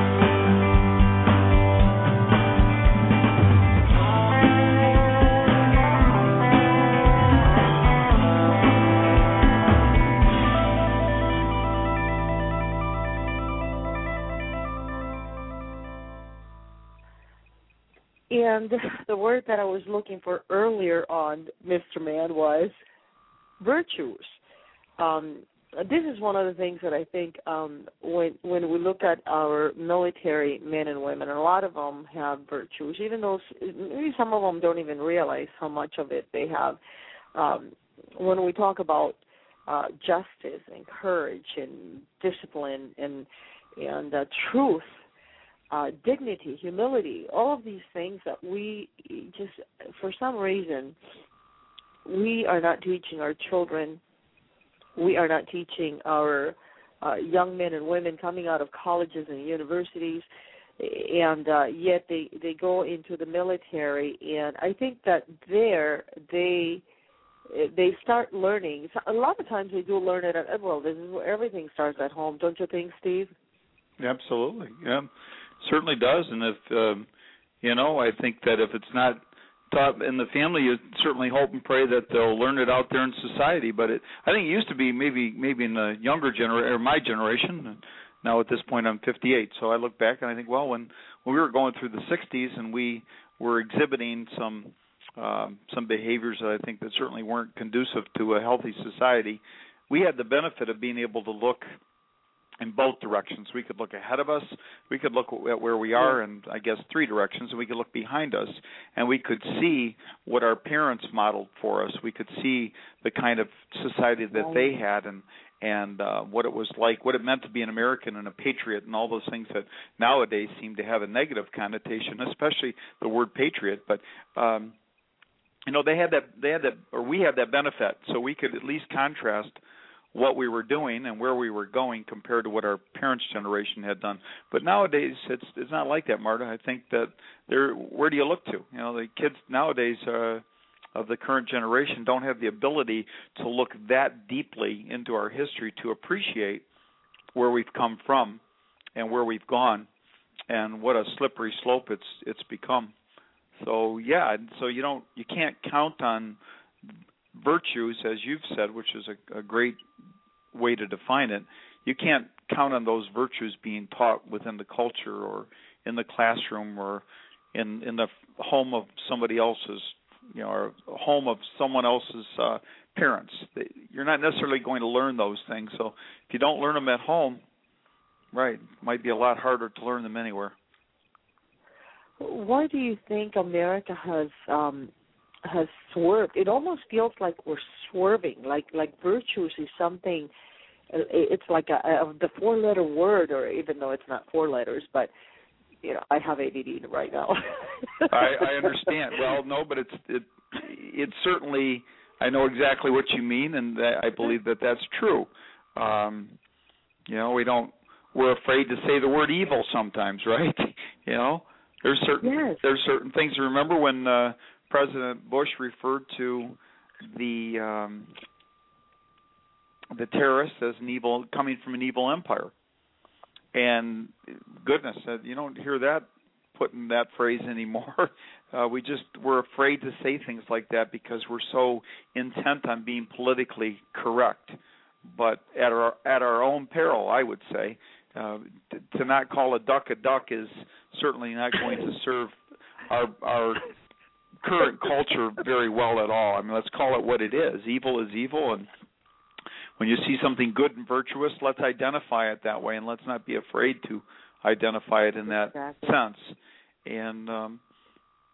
And the word that I was looking for earlier on, Mister Mann, was virtues. Um, this is one of the things that I think um, when when we look at our military men and women, a lot of them have virtues, even though maybe some of them don't even realize how much of it they have. Um, when we talk about uh, justice and courage and discipline and and uh, truth, Uh, dignity, humility, all of these things that we just, for some reason, we are not teaching our children. We are not teaching our uh, young men and women coming out of colleges and universities, and uh, yet they, they go into the military. And I think that there they they start learning. A lot of times they do learn it at, well, this is where everything starts at home, don't you think, Steve? Absolutely, yeah. Certainly does, and if um, you know, I think that if it's not taught in the family, you certainly hope and pray that they'll learn it out there in society. But it, I think it used to be maybe maybe in the younger generation or my generation. Now at this point, I'm fifty-eight, so I look back and I think, well, when when we were going through the sixties and we were exhibiting some um, some behaviors that I think that certainly weren't conducive to a healthy society, we had the benefit of being able to look in both directions. We could look ahead of us, we could look at where we are in, I guess, three directions, and we could look behind us, and we could see what our parents modeled for us. We could see the kind of society that they had and and uh, what it was like, what it meant to be an American and a patriot and all those things that nowadays seem to have a negative connotation, especially the word patriot. But, um, you know, they had that, they had that, or we had that benefit, so we could at least contrast what we were doing and where we were going compared to what our parents' generation had done. But nowadays, it's it's not like that, Marta. I think that they're, where do you look to? You know, the kids nowadays uh, of the current generation don't have the ability to look that deeply into our history to appreciate where we've come from and where we've gone and what a slippery slope it's it's become. So yeah, so you don't you can't count on virtues, as you've said, which is a, a great way to define it. You can't count on those virtues being taught within the culture or in the classroom or in in the home of somebody else's, you know, or home of someone else's uh, parents. You're not necessarily going to learn those things. So if you don't learn them at home, right, it might be a lot harder to learn them anywhere. Why do you think America has um, has swerved? It almost feels like we're swerving, like like virtues is something, it's like a, a the four-letter word, or even though it's not four letters, but, you know, I have A D D right now. I, I understand. Well, no, but it's it, it's certainly, I know exactly what you mean, and I believe that that's true. Um, you know, we don't, we're afraid to say the word evil sometimes, right? You know, there's certain yes. there's certain things. Remember when uh, President Bush referred to the um, the terrorists as an evil, coming from an evil empire, and goodness, uh, you don't hear that put in that phrase anymore. Uh, we just we're afraid to say things like that because we're so intent on being politically correct. But at our at our own peril, I would say, uh, to, to not call a duck a duck is certainly not going to serve our our current culture very well at all. I mean, let's call it what it is. Evil is evil, and when you see something good and virtuous, let's identify it that way, and let's not be afraid to identify it in that exactly. sense. And um,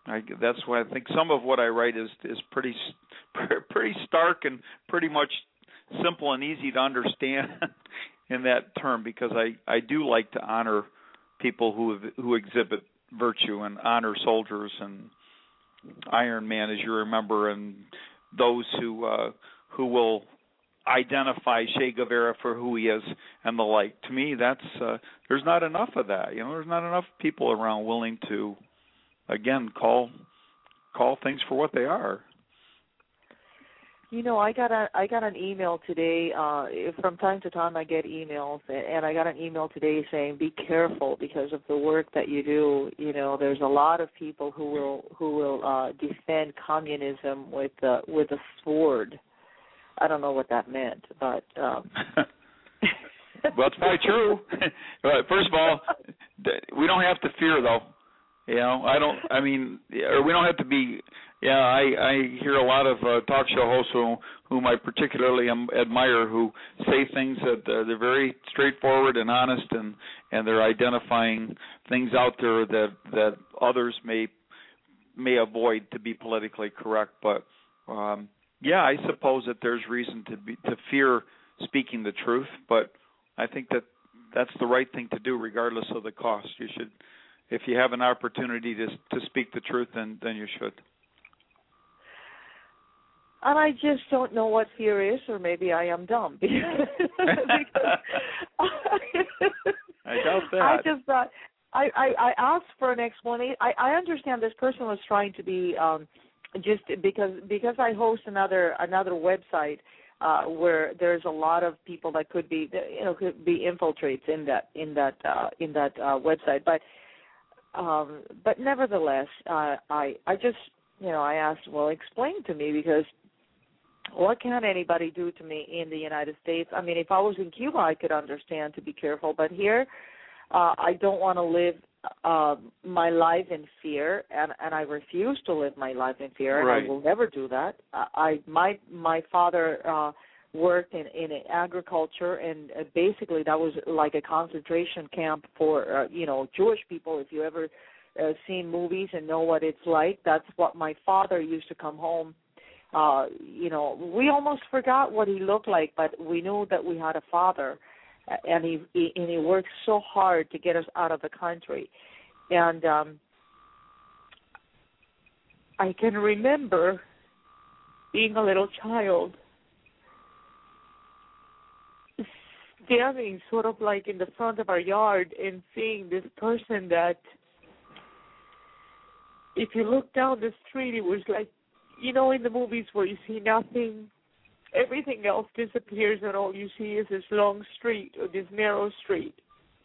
I, that's why I think some of what I write is is pretty pretty stark and pretty much simple and easy to understand in that term, because I, I do like to honor people who who exhibit virtue and honor soldiers and Iron Man, as you remember, and those who uh, who will identify Che Guevara for who he is and the like. To me, that's uh, there's not enough of that. You know, there's not enough people around willing to, again, call call things for what they are. You know, I got a I got an email today. Uh, from time to time, I get emails, and I got an email today saying, "Be careful because of the work that you do. You know, there's a lot of people who will who will uh, defend communism with uh, with a sword." I don't know what that meant, but um. Well, it's probably true. First of all, we don't have to fear, though. You know, I don't. I mean, or we don't have to be. Yeah, I, I hear a lot of uh, talk show hosts who, whom I particularly am, admire, who say things that uh, they're very straightforward and honest, and, and they're identifying things out there that that others may may avoid to be politically correct. But um, yeah, I suppose that there's reason to be to fear speaking the truth, but I think that that's the right thing to do, regardless of the cost. You should, if you have an opportunity to to speak the truth, then then you should. And I just don't know what fear is, or maybe I am dumb. because I doubt that. I just thought, I, I, I asked for an explanation. I, I understand this person was trying to be, um, just because because I host another another website uh, where there's a lot of people that could be, you know, could be infiltrates in that in that uh, in that uh, website. But um, but nevertheless, uh, I I just you know I asked, well, explain to me, because what can anybody do to me in the United States? I mean, if I was in Cuba, I could understand to be careful. But here, uh, I don't want to live uh, my life in fear, and, and I refuse to live my life in fear, and Right. I will never do that. I, I my my father uh, worked in, in agriculture, and uh, basically that was like a concentration camp for, uh, you know, Jewish people. If you ever uh, seen movies and know what it's like, that's what my father used to come home. Uh, you know, we almost forgot what he looked like, but we knew that we had a father, and he, he and he worked so hard to get us out of the country. And um, I can remember being a little child, standing sort of like in the front of our yard and seeing this person that, if you look down the street, it was like, you know, in the movies where you see nothing, everything else disappears, and all you see is this long street or this narrow street.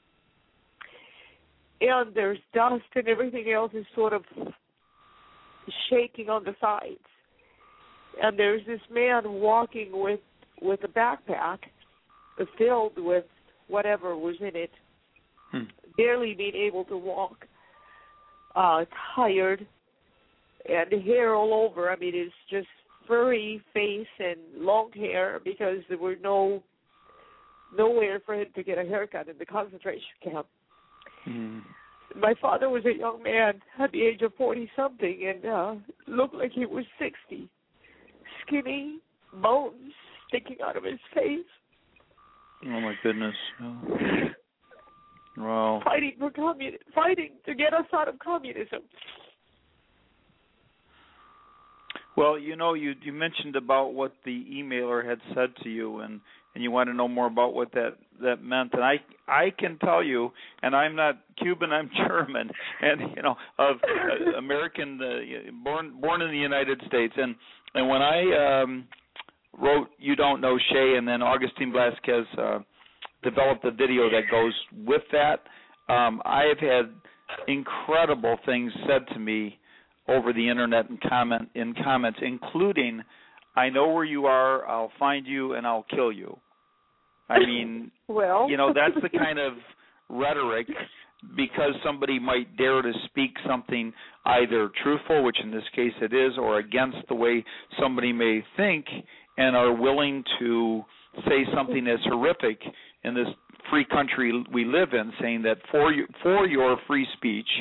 And there's dust, and everything else is sort of shaking on the sides. And there's this man walking with, with a backpack filled with whatever was in it, hmm. barely being able to walk, uh, tired, and hair all over. I mean, it's just furry face and long hair, because there were no nowhere for him to get a haircut in the concentration camp. Mm. My father was a young man at the age of forty-something, and uh, looked like he was sixty. Skinny, bones sticking out of his face. Oh, my goodness. Oh. Wow. Fighting for communism, fighting to get us out of communism. Well, you know, you you mentioned about what the emailer had said to you, and, and you want to know more about what that, that meant. And I I can tell you, and I'm not Cuban, I'm German, and you know, of uh, American, uh, born born in the United States. And and when I um, wrote "You Don't Know Che," and then Augustine Blasquez uh, developed a video that goes with that, um, I have had incredible things said to me over the internet and comment in comments, including, "I know where you are, I'll find you, and I'll kill you." I mean, well, you know, that's the kind of rhetoric, because somebody might dare to speak something either truthful, which in this case it is, or against the way somebody may think, and are willing to say something as horrific in this free country we live in, saying that for you, for your free speech,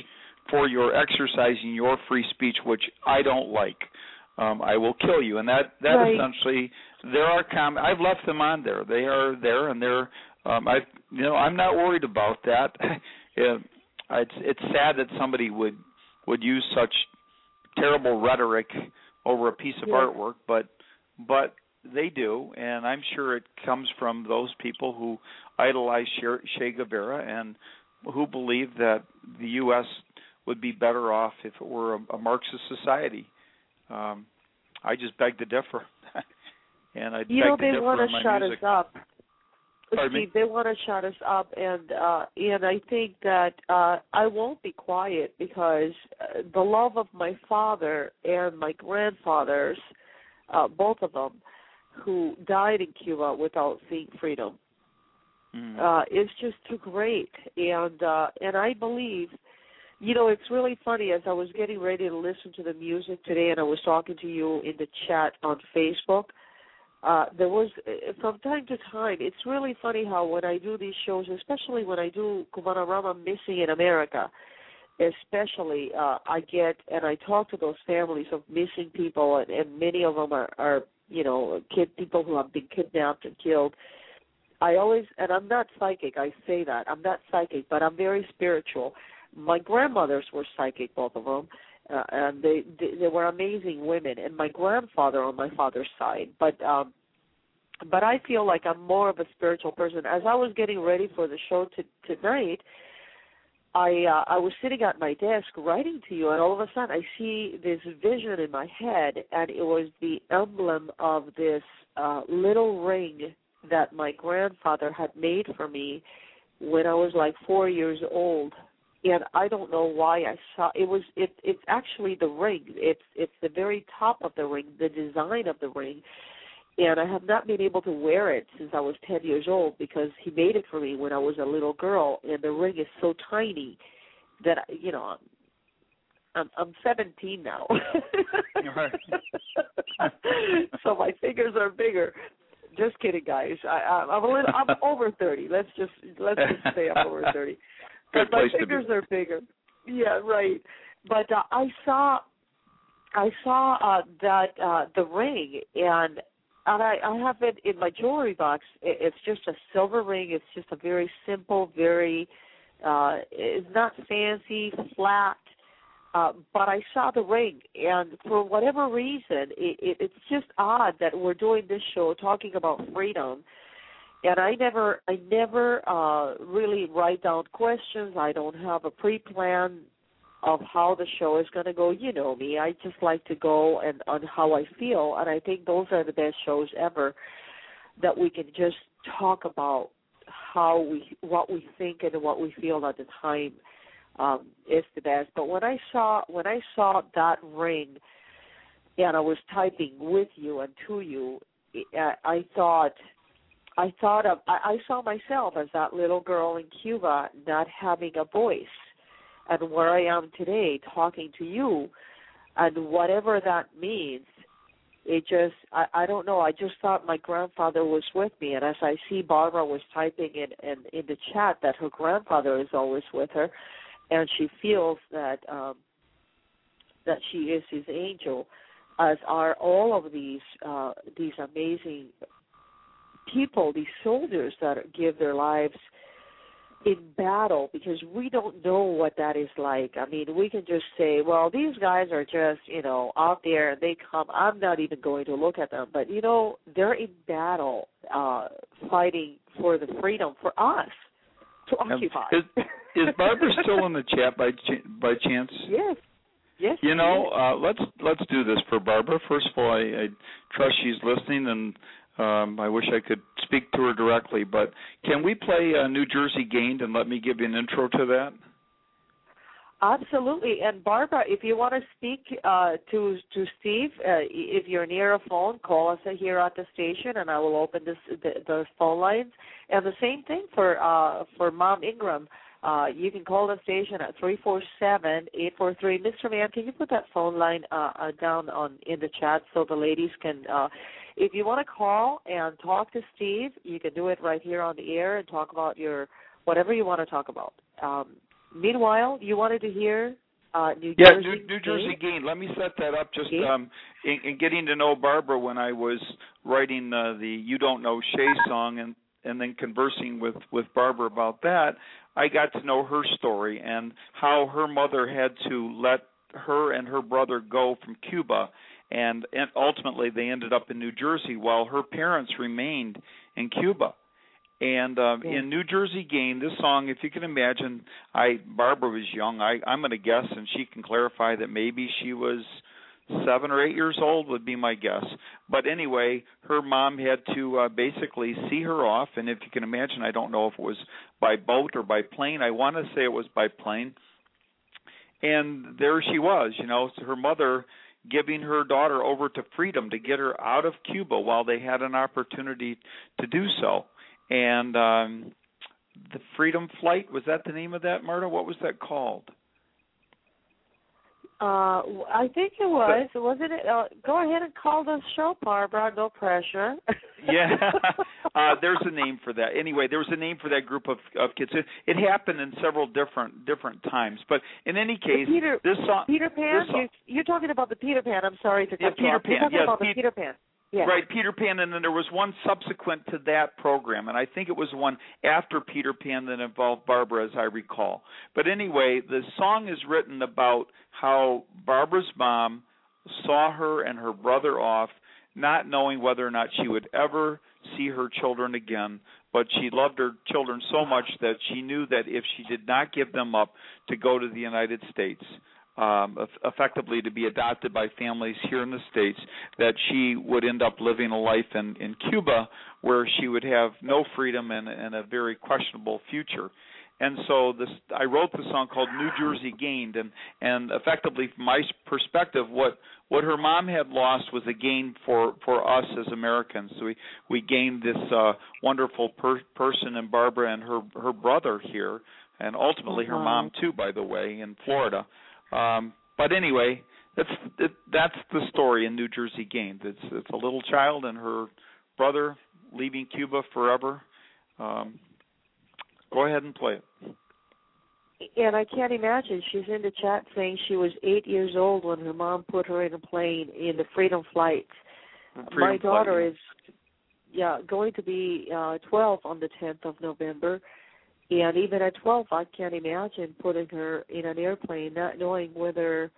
for your exercising your free speech, which I don't like. Um, I will kill you, and that that right. essentially there are com- I've left them on there. They are there, and they're um, I you know I'm not worried about that. it, it's it's sad that somebody would would use such terrible rhetoric over a piece of yeah. artwork, but but they do, and I'm sure it comes from those people who idolize Che Guevara and who believe that the U S would be better off if it were a, a Marxist society. Um, I just beg to differ, and I you beg know to they differ want in to my shut music. us up. Pardon Steve, me? they want to shut us up, and uh, and I think that uh, I won't be quiet because uh, the love of my father and my grandfathers, uh, both of them, who died in Cuba without seeing freedom, Mm. uh, is just too great, and uh, and I believe. You know, it's really funny. As I was getting ready to listen to the music today and I was talking to you in the chat on Facebook, uh, there was, from time to time, it's really funny how when I do these shows, especially when I do Cubanarama Missing in America, especially, uh, I get, and I talk to those families of missing people, and, and many of them are, are, you know, kid people who have been kidnapped and killed. I always, and I'm not psychic, I say that, I'm not psychic, but I'm very spiritual. My grandmothers were psychic, both of them, uh, and they, they they were amazing women. And my grandfather on my father's side, but um, but I feel like I'm more of a spiritual person. As I was getting ready for the show to, tonight, I uh, I was sitting at my desk writing to you, and all of a sudden I see this vision in my head, and it was the emblem of this uh, little ring that my grandfather had made for me when I was like four years old. And I don't know why I saw it was it it's actually the ring. It's it's the very top of the ring, the design of the ring. And I have not been able to wear it since I was ten years old because he made it for me when I was a little girl, and the ring is so tiny that you know I'm I'm seventeen now. Right. So my fingers are bigger. Just kidding, guys. I, I'm a little. I'm over thirty. Let's just let's just say I'm over thirty. Good But my place fingers to be. are bigger. Yeah, right. But uh, I saw, I saw uh, that uh, the ring, and and I, I have it in my jewelry box. It, it's just a silver ring. It's just a very simple, very. Uh, it's not fancy, flat. Uh, but I saw the ring, and for whatever reason, it, it, it's just odd that we're doing this show talking about freedom. And I never, I never uh, really write down questions. I don't have a pre-plan of how the show is going to go. You know me. I just like to go and on how I feel, and I think those are the best shows ever. That we can just talk about how we, what we think and what we feel at the time um, is the best. But when I saw, when I saw that ring, and I was typing with you and to you, I, I thought. I thought of, I, I saw myself as that little girl in Cuba not having a voice, and where I am today talking to you, and whatever that means, it just, I, I don't know, I just thought my grandfather was with me, and as I see Barbara was typing in, in, in the chat that her grandfather is always with her, and she feels that um, that she is his angel, as are all of these uh, these amazing people, these soldiers that give their lives in battle, because we don't know what that is like. I mean, we can just say, well, these guys are just, you know, out there and they come. I'm not even going to look at them. But, you know, they're in battle uh, fighting for the freedom for us to occupy. Is, is Barbara still in the chat by ch- by chance? Yes. Yes. You know, uh, let's let's do this for Barbara. First of all, I, I trust she's listening, and Um, I wish I could speak to her directly, but can we play uh, New Jersey Gained and let me give you an intro to that? Absolutely. And Barbara, if you want to speak uh, to to Steve, uh, if you're near a phone, call us here at the station, and I will open this, the, the phone lines. And the same thing for uh, for Mom Ingram. Uh, you can call the station at three four seven, eight four three. Mister Mann, can you put that phone line uh, uh, down on in the chat so the ladies can, uh, if you want to call and talk to Steve, you can do it right here on the air and talk about your, whatever you want to talk about. Um, meanwhile, you wanted to hear uh, New Yeah, Jersey. New, New Jersey Gain. Let me set that up. Just Gain? um, in, in getting to know Barbara when I was writing uh, the "You Don't Know Shay" song, and and then conversing with with Barbara about that, I got to know her story and how her mother had to let her and her brother go from Cuba, and, and ultimately they ended up in New Jersey while her parents remained in Cuba. And uh, yeah. in New Jersey Gain, this song, if you can imagine, I Barbara was young. I, I'm going to guess, and she can clarify that maybe she was seven or eight years old would be my guess. But anyway, her mom had to uh, basically see her off, and if you can imagine, I don't know if it was by boat or by plane. I want to say it was by plane. And there she was, you know, so her mother giving her daughter over to freedom to get her out of Cuba while they had an opportunity to do so. And um, the Freedom Flight, was that the name of that, Marta? What was that called? Uh, I think it was. But, wasn't it? Uh, go ahead and call the show, Barbara. No pressure. yeah, uh, there's a name for that. Anyway, there was a name for that group of, of kids. It, it happened in several different different times. But in any case, Peter, this song, Peter Pan. This song, you're, you're talking about the Peter Pan. I'm sorry to cut yeah, you Peter off. Pan. You're talking Yes, about the Pe- Peter Pan. Yeah. Right, Peter Pan, and then there was one subsequent to that program, and I think it was one after Peter Pan that involved Barbara, as I recall. But anyway, the song is written about how Barbara's mom saw her and her brother off, not knowing whether or not she would ever see her children again, but she loved her children so much that she knew that if she did not give them up to go to the United States, Um, effectively to be adopted by families here in the States, that she would end up living a life in, in Cuba where she would have no freedom and, and a very questionable future. And so this, I wrote the song called New Jersey Gained, and, and effectively from my perspective, what, what her mom had lost was a gain for, for us as Americans. So we, we gained this uh, wonderful per, person in Barbara and her, her brother here, and ultimately her mom too, by the way, in Florida. Um, but anyway, that's it, that's the story in New Jersey Gained. It's it's a little child and her brother leaving Cuba forever. Um, go ahead and play it. And I can't imagine. She's in the chat saying she was eight years old when her mom put her in a plane in the Freedom Flight. Freedom My daughter Flight, is, yeah, going to be uh, twelve on the tenth of November. And even at twelve, I can't imagine putting her in an airplane, not knowing whether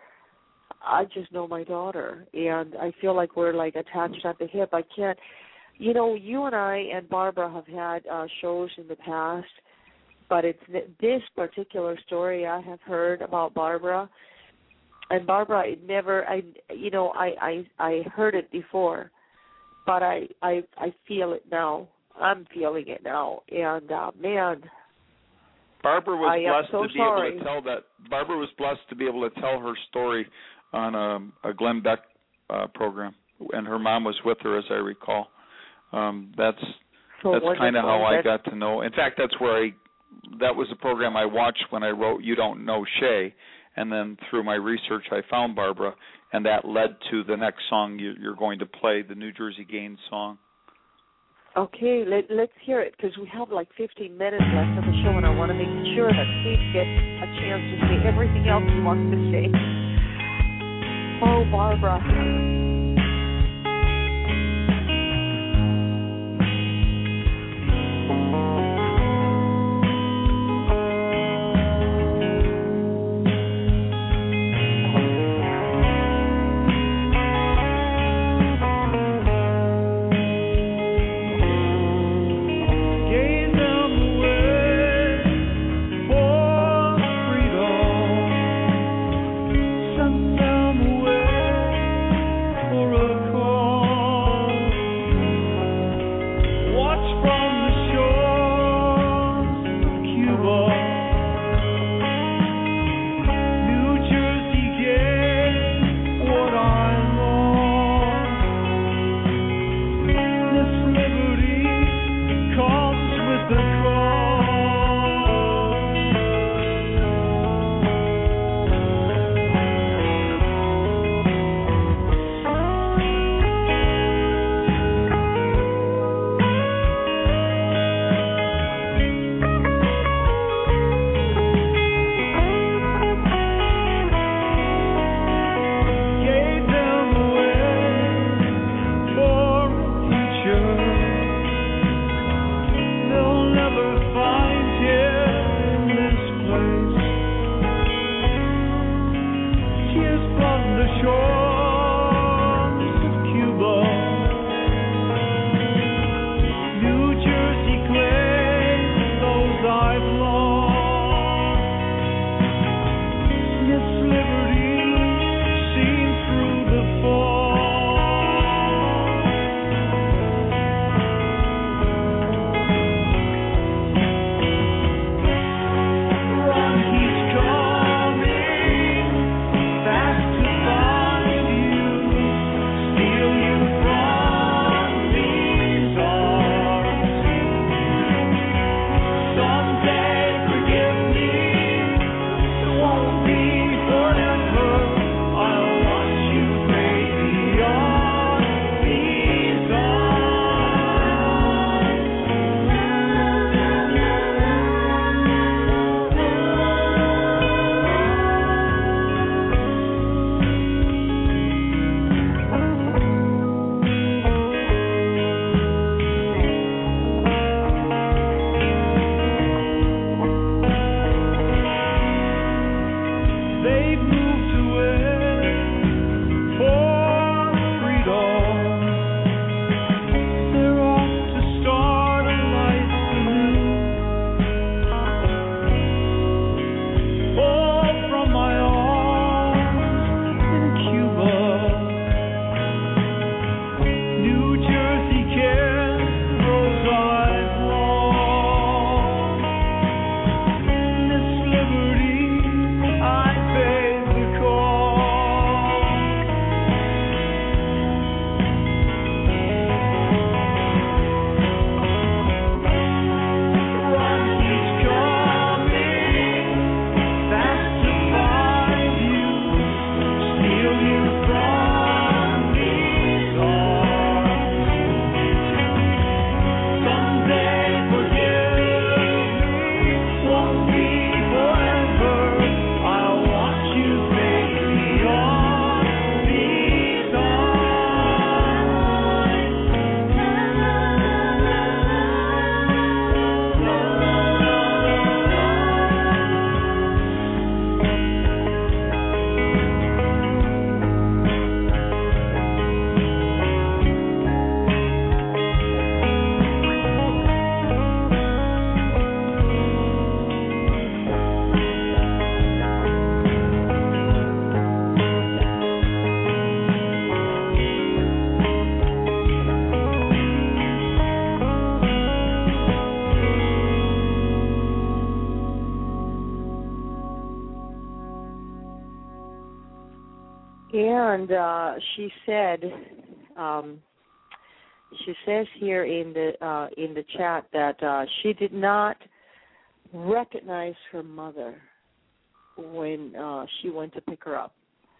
I just know my daughter. And I feel like we're, like, attached at the hip. I can't, you know, you and I and Barbara have had uh, shows in the past, but it's this particular story I have heard about Barbara. And Barbara, it never, I, you know, I, I, I heard it before, but I, I, I feel it now. I'm feeling it now. And, uh, man, Barbara was I blessed so to be sorry. able to tell that. Barbara was blessed to be able to tell her story on a, a Glenn Beck uh, program, and her mom was with her, as I recall. Um, that's so that's kind of how I that's, got to know. In fact, that's where I. That was a program I watched when I wrote "You Don't Know Shay," and then through my research, I found Barbara, and that led to the next song you, you're going to play, the New Jersey Gained song. Okay, let, let's hear it, because we have like fifteen minutes left of the show, and I want to make sure that Steve gets a chance to say everything else he wants to say. Oh, Barbara. Send them away. And uh, she said, um, she says here in the uh, in the chat that uh, she did not recognize her mother when uh, she went to pick her up.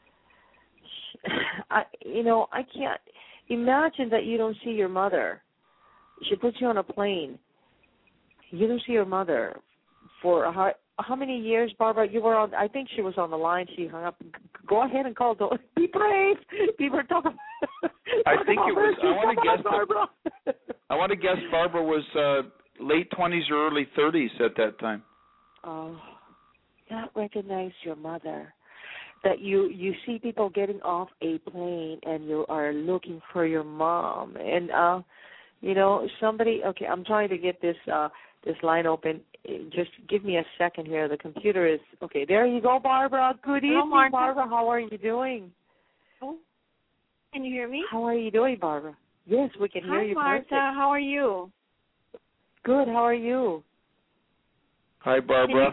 She, I, you know, I can't imagine that you don't see your mother. She puts you on a plane. You don't see your mother for how, how many years, Barbara? You were on. I think she was on the line. She hung up. Go ahead and call. Don't, be brave. People are talking. I think it was. I want to guess. Barbara. I want to guess Barbara was uh, late twenties or early thirties at that time. Oh, not recognize your mother. That you you see people getting off a plane and you are looking for your mom, and uh, you know somebody. Okay, I'm trying to get this uh, this line open. Just give me a second here. The computer is okay. There you go, Barbara. Good Hello, evening, Martha. Barbara. How are you doing? Oh, can you hear me? How are you doing, Barbara? Yes, we can Hi, hear you. Martha. Perfect. How are you? Good. How are you? Hi, Barbara.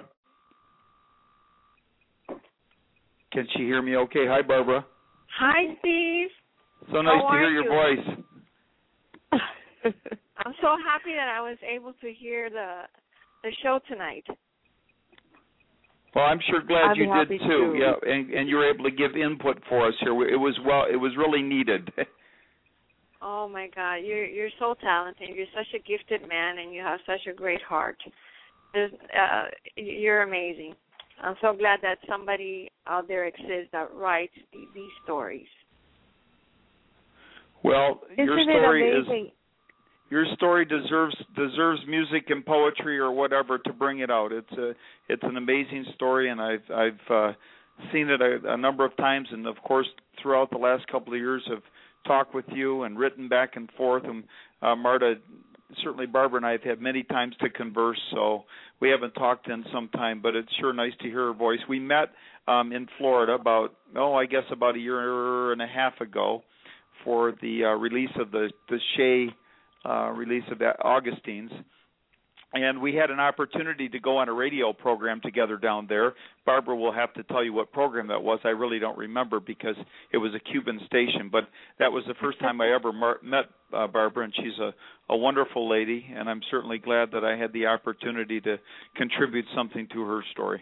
Can she hear me okay? Hi, Barbara. Hi, Steve. So nice How to hear are your you? voice. I'm so happy that I was able to hear the the show tonight. Well, I'm sure glad I'd you be did happy too. too. Yeah, and and you were able to give input for us here. It was well. It was really needed. Oh my God, you're you're so talented. You're such a gifted man, and you have such a great heart. There's, uh, you're amazing. I'm so glad that somebody out there exists that writes th- these stories. Well, your Isn't story it is amazing? your story deserves deserves music and poetry or whatever to bring it out. It's a it's an amazing story, and I've I've uh, seen it a, a number of times, and of course throughout the last couple of years have talked with you and written back and forth. And uh, Marta, certainly Barbara and I have had many times to converse, so we haven't talked in some time, but it's sure nice to hear her voice. We met um, in Florida about, oh, I guess about a year and a half ago for the uh, release of the, the Shea uh, release of Augustine's. And we had an opportunity to go on a radio program together down there. Barbara will have to tell you what program that was. I really don't remember because it was a Cuban station. But that was the first time I ever mar- met uh, Barbara, and she's a, a wonderful lady, and I'm certainly glad that I had the opportunity to contribute something to her story.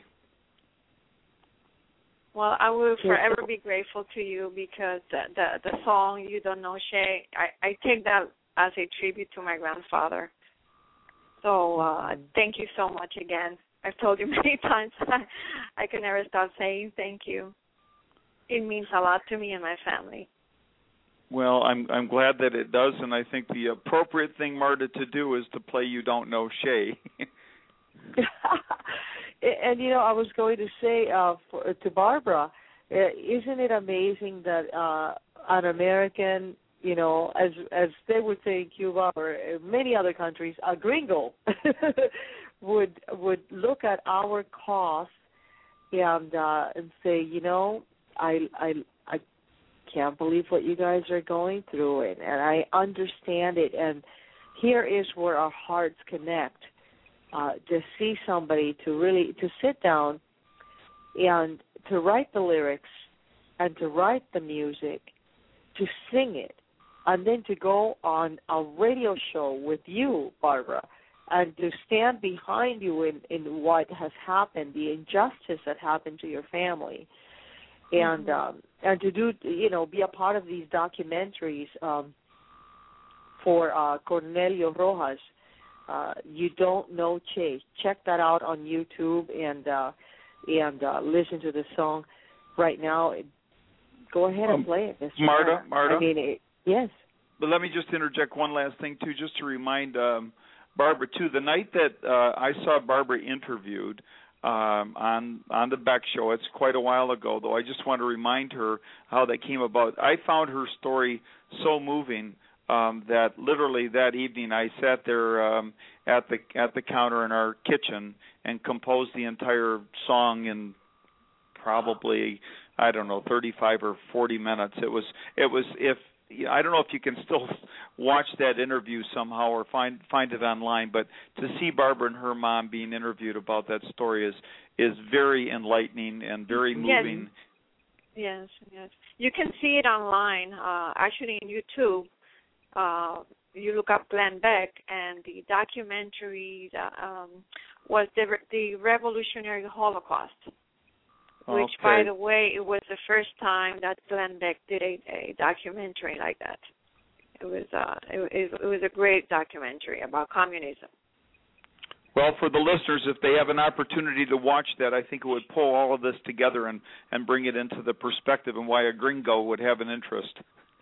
Well, I will forever be grateful to you because the the, the song "You Don't Know Shea," I, I take that as a tribute to my grandfather. So uh, thank you so much again. I've told you many times. I can never stop saying thank you. It means a lot to me and my family. Well, I'm I'm glad that it does, and I think the appropriate thing, Marta, to do is to play "You Don't Know Shea." And you know, I was going to say uh, for, to Barbara, uh, isn't it amazing that uh, an American, you know, as as they would say in Cuba or many other countries, a gringo would would look at our costs and uh, and say, you know, I I I can't believe what you guys are going through, and, and I understand it. And here is where our hearts connect. Uh, to see somebody to really to sit down and to write the lyrics and to write the music, to sing it, and then to go on a radio show with you, Barbara, and to stand behind you in, in what has happened, the injustice that happened to your family, and mm-hmm. um, and to do, you know, be a part of these documentaries um, for uh, Cornelio Rojas. Uh, you Don't Know Shea. Check that out on YouTube and uh, and uh, listen to the song right now. Go ahead and play it, Mister Marta, Marta. I mean, it, yes. But let me just interject one last thing, too, just to remind um, Barbara, too. The night that uh, I saw Barbara interviewed um, on on the Beck Show, it's quite a while ago, though, I just want to remind her how that came about. I found her story so moving Um, that literally that evening I sat there um, at the at the counter in our kitchen and composed the entire song in probably I don't know thirty-five or forty minutes. It was it was if I don't know if you can still watch that interview somehow or find find it online, but to see Barbara and her mom being interviewed about that story is is very enlightening and very moving. Yes, yes. yes. You can see it online, uh, actually in YouTube. Uh, you look up Glenn Beck, and the documentary um, was the, the Revolutionary Holocaust, which, okay. by the way, it was the first time that Glenn Beck did a, a documentary like that. It was uh, it, it was a great documentary about communism. Well, for the listeners, if they have an opportunity to watch that, I think it would pull all of this together and, and bring it into the perspective and why a gringo would have an interest.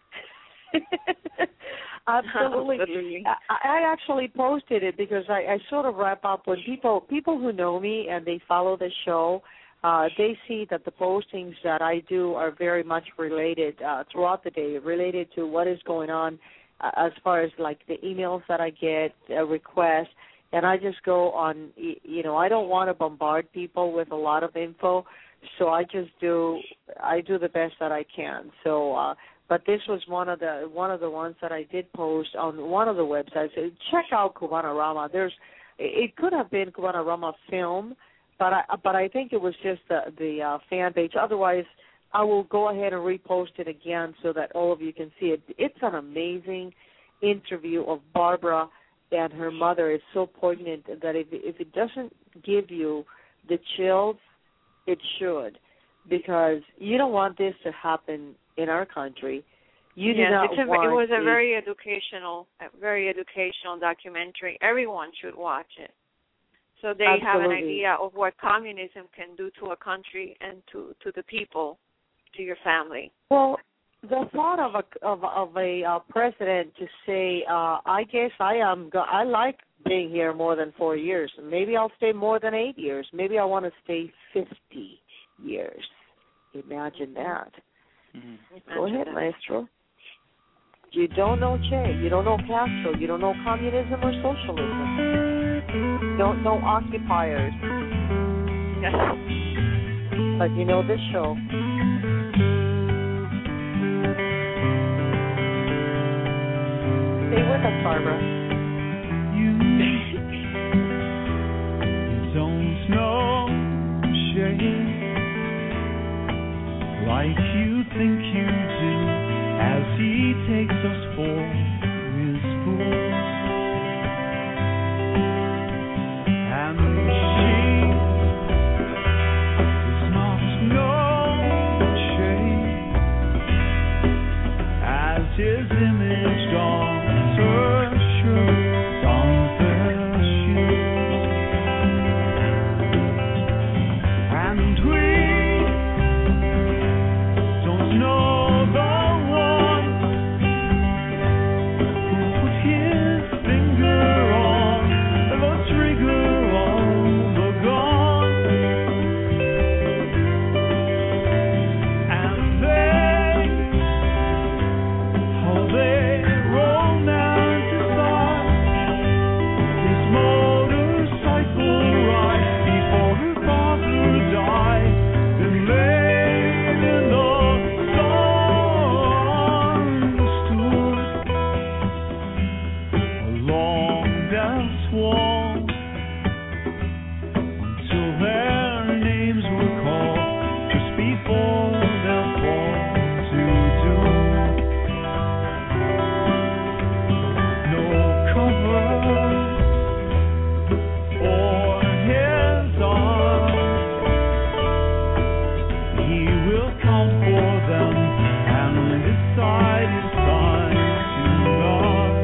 Absolutely. Absolutely. I, I actually posted it because I, I sort of wrap up when people people who know me and they follow the show, uh, they see that the postings that I do are very much related uh, throughout the day, related to what is going on uh, as far as like the emails that I get, uh, requests, and I just go on, you know, I don't want to bombard people with a lot of info, so I just do, I do the best that I can. So, uh, But this was one of the one of the ones that I did post on one of the websites. Check out Cubanarama. There's, it could have been Cubanarama Film, but I but I think it was just the the uh, fan page. Otherwise, I will go ahead and repost it again so that all of you can see it. It's an amazing interview of Barbara and her mother. It's so poignant that if if it doesn't give you the chills, it should, because you don't want this to happen in our country. You do yes, not it's a, want it was a the, very educational, a very educational documentary. Everyone should watch it, so they Absolutely. have an idea of what communism can do to a country and to, to the people, to your family. Well, the thought of a of, of a uh, president to say, uh, "I guess I am. Go- I like being here more than four years. Maybe I'll stay more than eight years. Maybe I want to stay fifty years." Imagine that. Mm-hmm. Go ahead, Maestro. You don't know Che. You don't know Castro. You don't know communism or socialism. You don't know occupiers. But you know this show. Stay with us, Barbara. You, you don't know shame like you think you do, as he takes us for his fool. And she does not know shame, as his image dawns her shoes, dawns their shoes. And we don't know the one who put his finger on the trigger on the gun. And they, how they romanticize his motorcycle ride before her father died, and laid in the sun, stood along death's wall until their names were called, just before their fall to doom. No cover for his eyes, he will count for them and decide his time to God.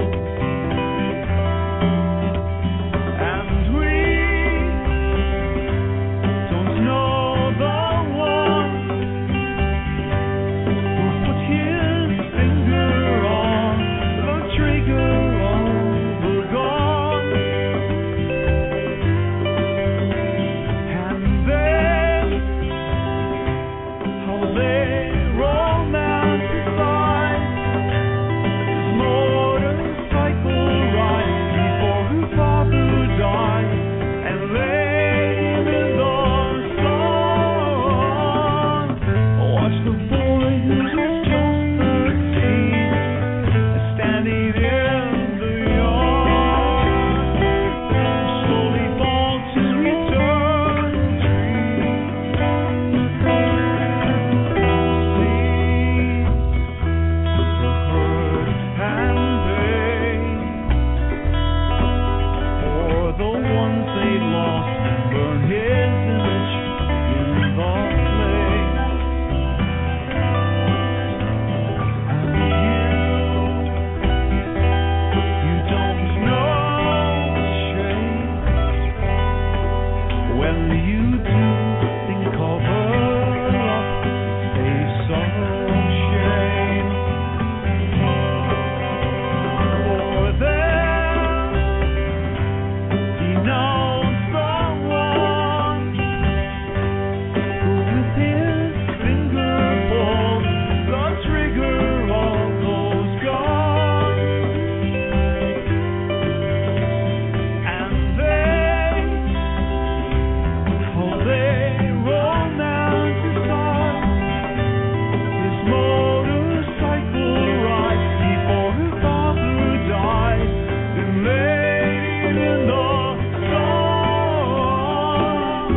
And we don't know the one who put his finger on the trigger on the gun. And they, how they romanticize his motorcycle ride before her father died, and laid in the sun. Watch the boy who's just thirteen, standing in the yard, slowly fall to eternity. Sees the hurt and pain, for the ones they lost, burn his image in the flame. And you, you don't know shame. When you do, then cover up the face of shame. For them, denounce the one who with his finger pulls the trigger on those guns. And they, how they romanticize his motorcycle ride before her father died, and laid in the sun.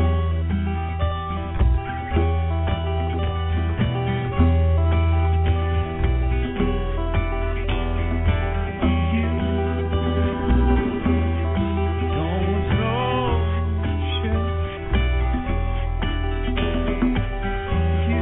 You don't know shit. You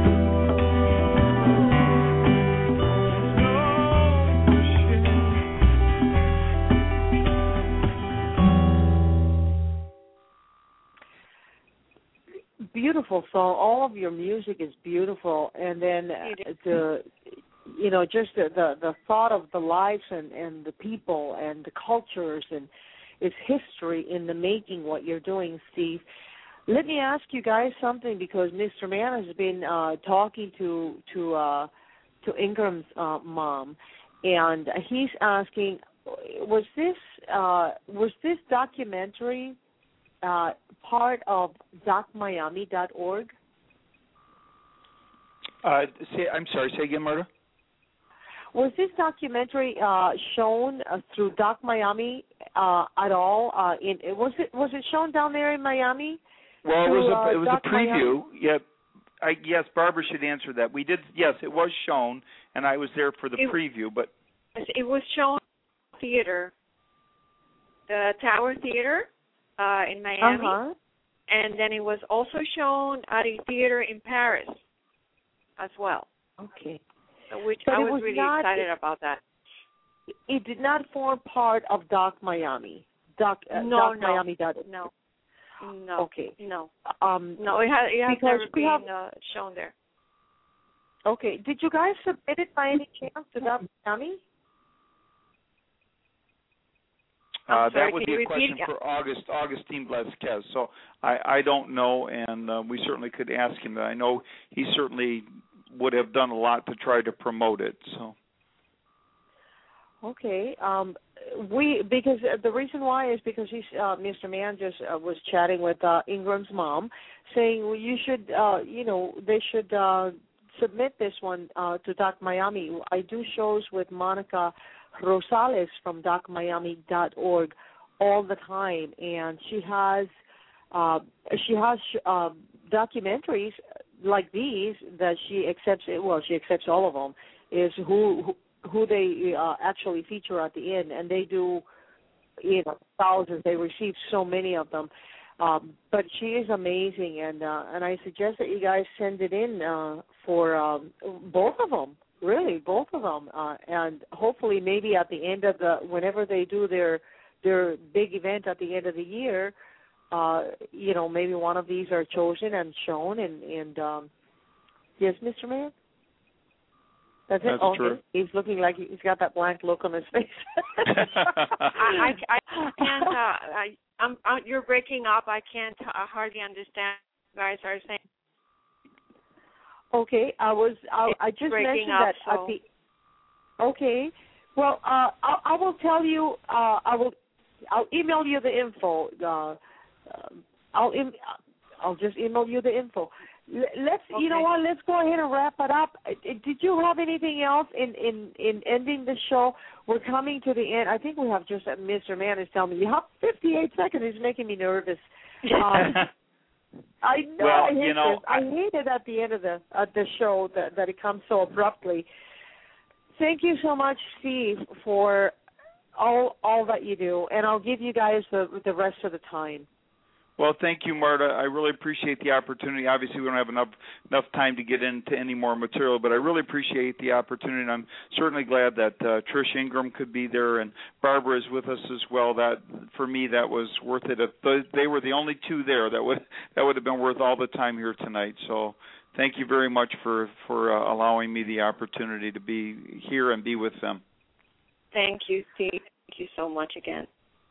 Beautiful song. All of your music is beautiful, and then uh, It is. the, you know, just the, the the thought of the lives and and the people and the cultures, and it's history in the making. What you're doing, Steve. Let me ask you guys something, because Mister Mann has been uh, talking to to uh, to Ingram's uh, mom, and he's asking, was this uh, was this documentary uh, part of doc miami dot org? Uh, say, I'm sorry. Say again, Marta. Was this documentary uh, shown uh, through Doc Miami uh, at all? Uh, in was it was it shown down there in Miami? Well, through, it was a uh, it was Doc a preview. Miami? Yeah. I, yes, Barbara should answer that. We did. Yes, it was shown, and I was there for the it, preview. But it was shown in the theater, the Tower Theater uh, in Miami, uh-huh. and then it was also shown at a theater in Paris as well. Okay. Which but I was, was really not, excited about that. It did not form part of Doc Miami. Doc, uh, no, Doc no, Miami did no, no. Okay. No. Um, no, it has, it has because never we been have, uh, shown there. Okay. Did you guys submit it by any chance to Doc Miami? Uh, sorry, that would be a question repeat? for August, Augustine Blasquez. So I, I don't know, and uh, we certainly could ask him. But I know he certainly would have done a lot to try to promote it. So. Okay. Um, we because the reason why is because he's uh, Mister Mann just uh, was chatting with uh, Ingram's mom, saying well, you should, uh, you know, they should uh, submit this one uh, to Doc Miami. I do shows with Monica Rosales from doc miami dot org all the time, and she has uh, she has uh, documentaries like these that she accepts. Well, she accepts all of them. Is who who, who they uh, actually feature at the end, and they do, you know, thousands. They receive so many of them. Um, but she is amazing, and uh, and I suggest that you guys send it in uh, for um, both of them. Really, both of them, uh, and hopefully, maybe at the end of the whenever they do their their big event at the end of the year, uh, you know, maybe one of these are chosen and shown. And and um, yes, Mister Mann. That's, That's it. Oh, true. He's looking like he's got that blank look on his face. I, I, I can't. Uh, I, I'm, I'm. You're breaking up. I can't uh, hardly understand what you guys are saying. Okay, I was. I, I just breaking mentioned up, that so. at the. Okay, well, uh, I, I will tell you. Uh, I will. I'll email you the info. Uh, uh, I'll. Im- I'll just email you the info. Let's. Okay. You know what? Let's go ahead and wrap it up. Did you have anything else in in in ending the show? We're coming to the end. I think we have just. Mister Mann is telling me you have fifty-eight seconds. He's making me nervous. Um, I know. Well, I hate you know, this. I hate it at the end of the at the show that that it comes so abruptly. Thank you so much, Steve, for all all that you do, and I'll give you guys the the rest of the time. Well, thank you, Marta. I really appreciate the opportunity. Obviously, we don't have enough enough time to get into any more material, but I really appreciate the opportunity, and I'm certainly glad that uh, Trish Ingram could be there, and Barbara is with us as well. That, for me, that was worth it. If they were the only two there, that would that would have been worth all the time here tonight. So thank you very much for, for uh, allowing me the opportunity to be here and be with them. Thank you, Steve. Thank you so much again.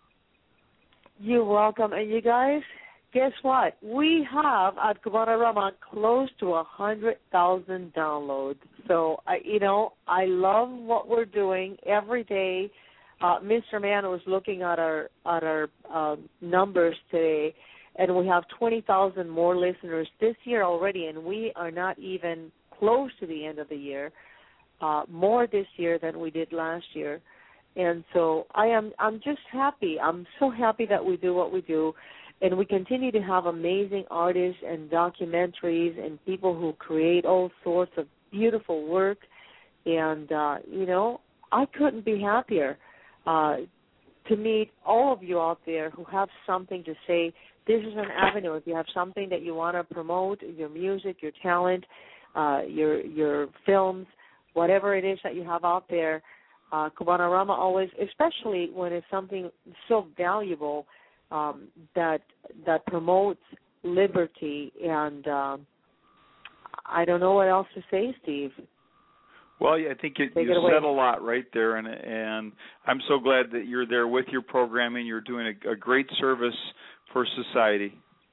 You're welcome. And you guys, guess what? We have at Cubanarama close to one hundred thousand downloads. So, I, you know, I love what we're doing every day. Uh, Mister Mann was looking at our at our uh, numbers today, and we have twenty thousand more listeners this year already, and we are not even close to the end of the year. Uh, more this year than we did last year. And so I am I'm just happy. I'm so happy that we do what we do, and we continue to have amazing artists and documentaries and people who create all sorts of beautiful work. And, uh, you know, I couldn't be happier uh, to meet all of you out there who have something to say. This is an avenue. If you have something that you want to promote, your music, your talent, uh, your your films, whatever it is that you have out there, Uh, Cubanarama always, especially when it's something so valuable um, that that promotes liberty, and um, I don't know what else to say, Steve. Well, I think you, you said a lot right there, and and I'm so glad that you're there with your programming. You're doing a, a great service for society.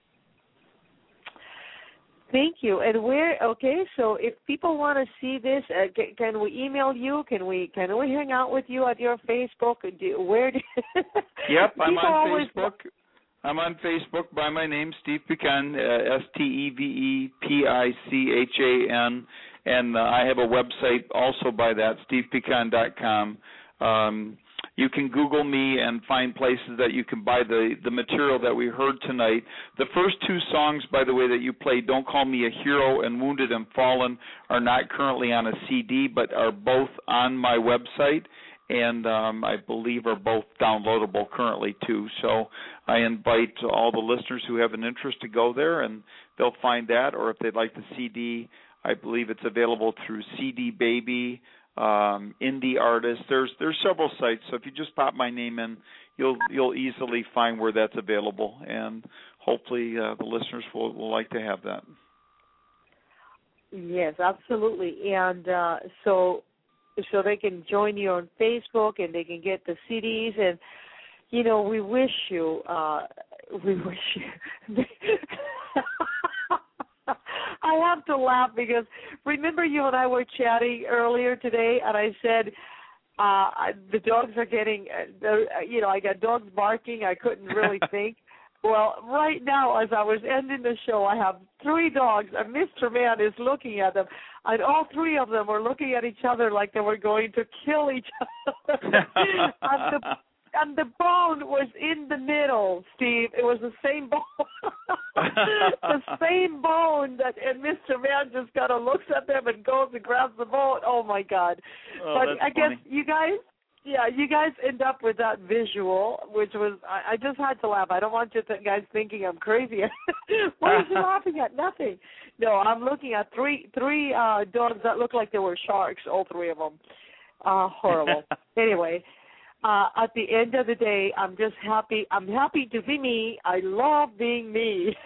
Thank you. And where? Okay, so if people want to see this, uh, can, can we email you? Can we can we hang out with you at your Facebook? Do, where? Do, yep, I'm on always... Facebook. I'm on Facebook by my name, Steve Pican, uh, S T E V E P I C H A N, and uh, I have a website also by that, steve pecan dot com. Um, you can Google me and find places that you can buy the, the material that we heard tonight. The first two songs, by the way, that you played, Don't Call Me a Hero and Wounded and Fallen, are not currently on a C D, but are both on my website, and um, I believe are both downloadable currently, too. So I invite all the listeners who have an interest to go there, and they'll find that, or if they'd like the C D, I believe it's available through C D Baby, um, Indie Artists. There's there's several sites, so if you just pop my name in, you'll you'll easily find where that's available, and hopefully uh, the listeners will, will like to have that. Yes, absolutely, and uh, so so they can join you on Facebook, and they can get the C Ds, and you know we wish you uh, we wish you. I have to laugh because remember you and I were chatting earlier today, and I said uh, the dogs are getting, uh, you know, I got dogs barking. I couldn't really think. Well, right now, as I was ending the show, I have three dogs, and Mister Man is looking at them, and all three of them were looking at each other like they were going to kill each other. and, the, and the bone was in the middle, Steve. It was the same bone. the same bone that, and Mister Man just kind of looks at them and goes and grabs the bone. Oh, my God. Oh, but that's I funny. guess you guys... Yeah, you guys end up with that visual, which was, I, I just had to laugh. I don't want you th- guys thinking I'm crazy. What are you laughing at? Nothing. No, I'm looking at three three uh, dogs that look like they were sharks, all three of them. Uh, horrible. Anyway, uh, at the end of the day, I'm just happy. I'm happy to be me. I love being me.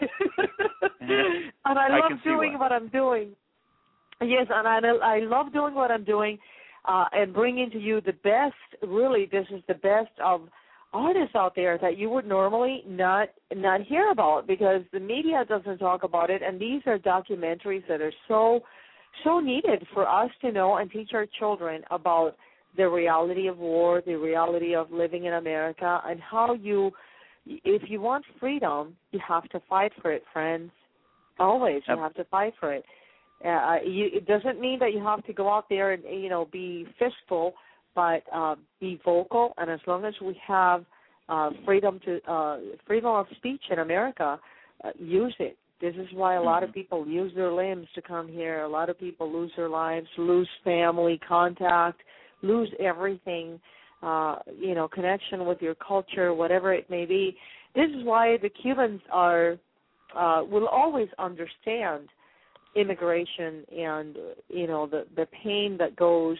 And I love I doing what I'm doing. Yes, and I, I love doing what I'm doing. Uh, and bringing to you the best, really, this is the best of artists out there that you would normally not not hear about because the media doesn't talk about it, and these are documentaries that are so, so needed for us to know and teach our children about the reality of war, the reality of living in America, and how you, if you want freedom, you have to fight for it, friends. Always, you have to fight for it. Uh, you, it doesn't mean that you have to go out there and, you know, be fistful, but uh, be vocal. And as long as we have uh, freedom to uh, freedom of speech in America, uh, use it. This is why a lot of people use their limbs to come here. A lot of people lose their lives, lose family contact, lose everything, uh, you know, connection with your culture, whatever it may be. This is why the Cubans are uh, will always understand immigration and, you know, the, the pain that goes,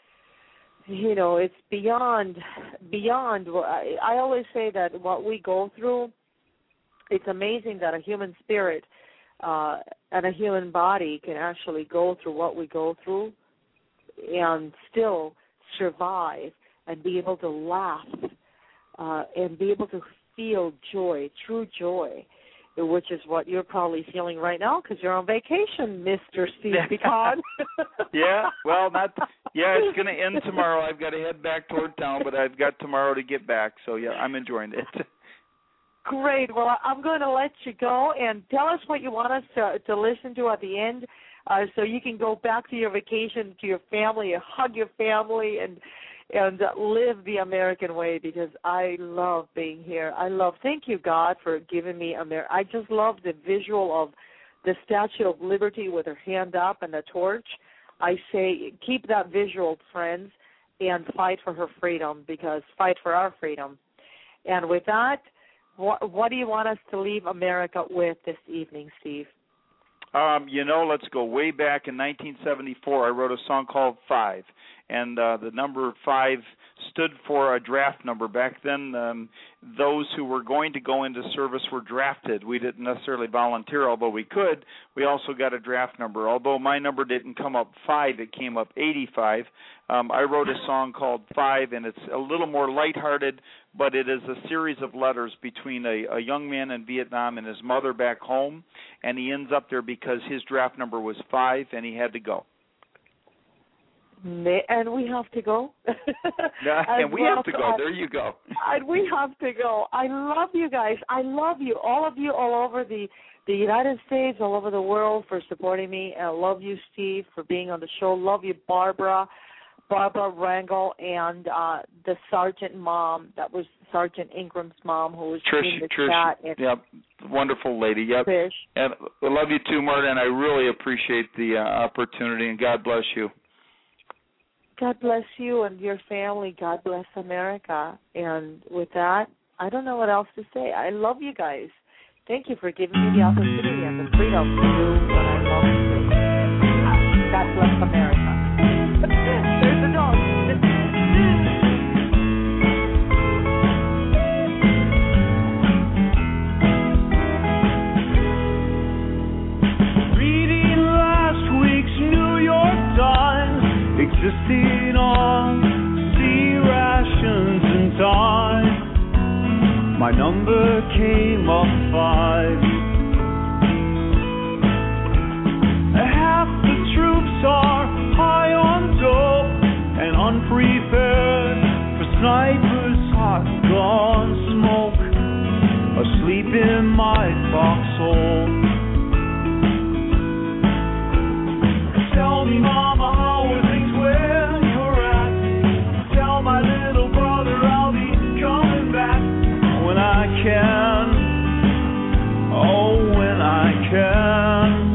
you know, it's beyond, beyond. I, I always say that what we go through, it's amazing that a human spirit uh, and a human body can actually go through what we go through and still survive and be able to laugh uh, and be able to feel joy, true joy, which is what you're probably feeling right now because you're on vacation, Mister Steve Pecan. Yeah, well, not. Yeah, it's going to end tomorrow. I've got to head back toward town, but I've got tomorrow to get back. So, yeah, I'm enjoying it. Great. Well, I'm going to let you go and tell us what you want us to, to listen to at the end uh, so you can go back to your vacation, to your family, and hug your family, and and uh, live the American way because I love being here. I love, thank you, God, for giving me America. I just love the visual of the Statue of Liberty with her hand up and the torch. I say keep that visual, friends, and fight for her freedom because fight for our freedom. And with that, what, what do you want us to leave America with this evening, Steve? Um, you know, let's go way back in nineteen seventy-four. I wrote a song called Five, and uh, the number five stood for a draft number. Back then, um, those who were going to go into service were drafted. We didn't necessarily volunteer, although we could. We also got a draft number. Although my number didn't come up five, it came up eighty-five. Um, I wrote a song called Five, and it's a little more lighthearted, but it is a series of letters between a, a young man in Vietnam and his mother back home, and he ends up there because his draft number was five, and he had to go. And we have to go. Yeah, and we well, have to go. I, there you go. And we have to go. I love you guys. I love you, all of you, all over the the United States, all over the world, for supporting me. I love you, Steve, for being on the show. Love you, Barbara, Barbara Rangel, and uh, the Sergeant mom. That was Sergeant Ingram's mom, who was Trish, in the Trish, chat. And yep, wonderful lady. Yep. Trish. And I love you too, Marta, and I really appreciate the uh, opportunity, and God bless you. God bless you and your family. God bless America. And with that, I don't know what else to say. I love you guys. Thank you for giving me the opportunity and the freedom to do what I love to do. God bless America. There's a dog. Reading last week's New York Times, existing on sea rations and time. My number came up five. Half the troops are high on dope and unprepared for snipers, hot gun smoke, asleep in my foxhole. Tell me, Mama, how are things where you're at? Tell my little brother I'll be coming back when I can. Oh, when I can.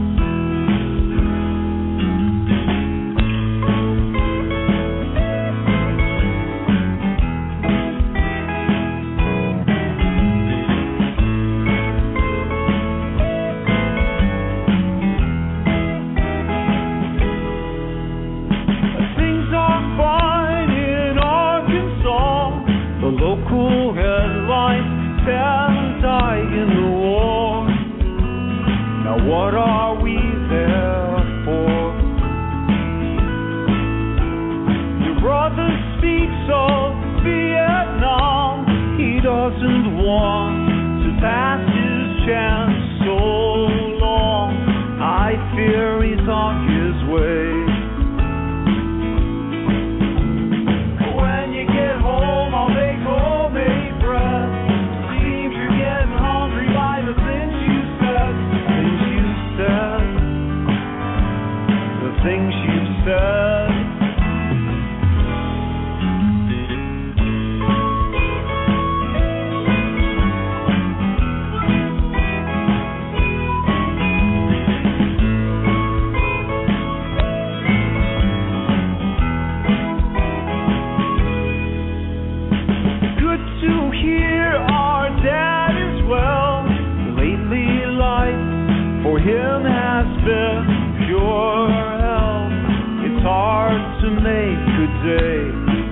Local headlines tell die in the war. Now what are we there for? Your brother speaks of Vietnam. He doesn't want to pass his chance so long. I fear he's on his way. Things you said. Good to hear our dad is well. Lately life for him has been pure. It's hard to make a day.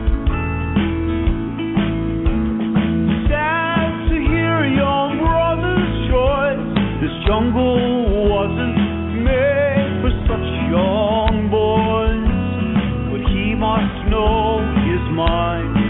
Sad to hear young brother's choice. This jungle wasn't made for such young boys, but he must know his mind.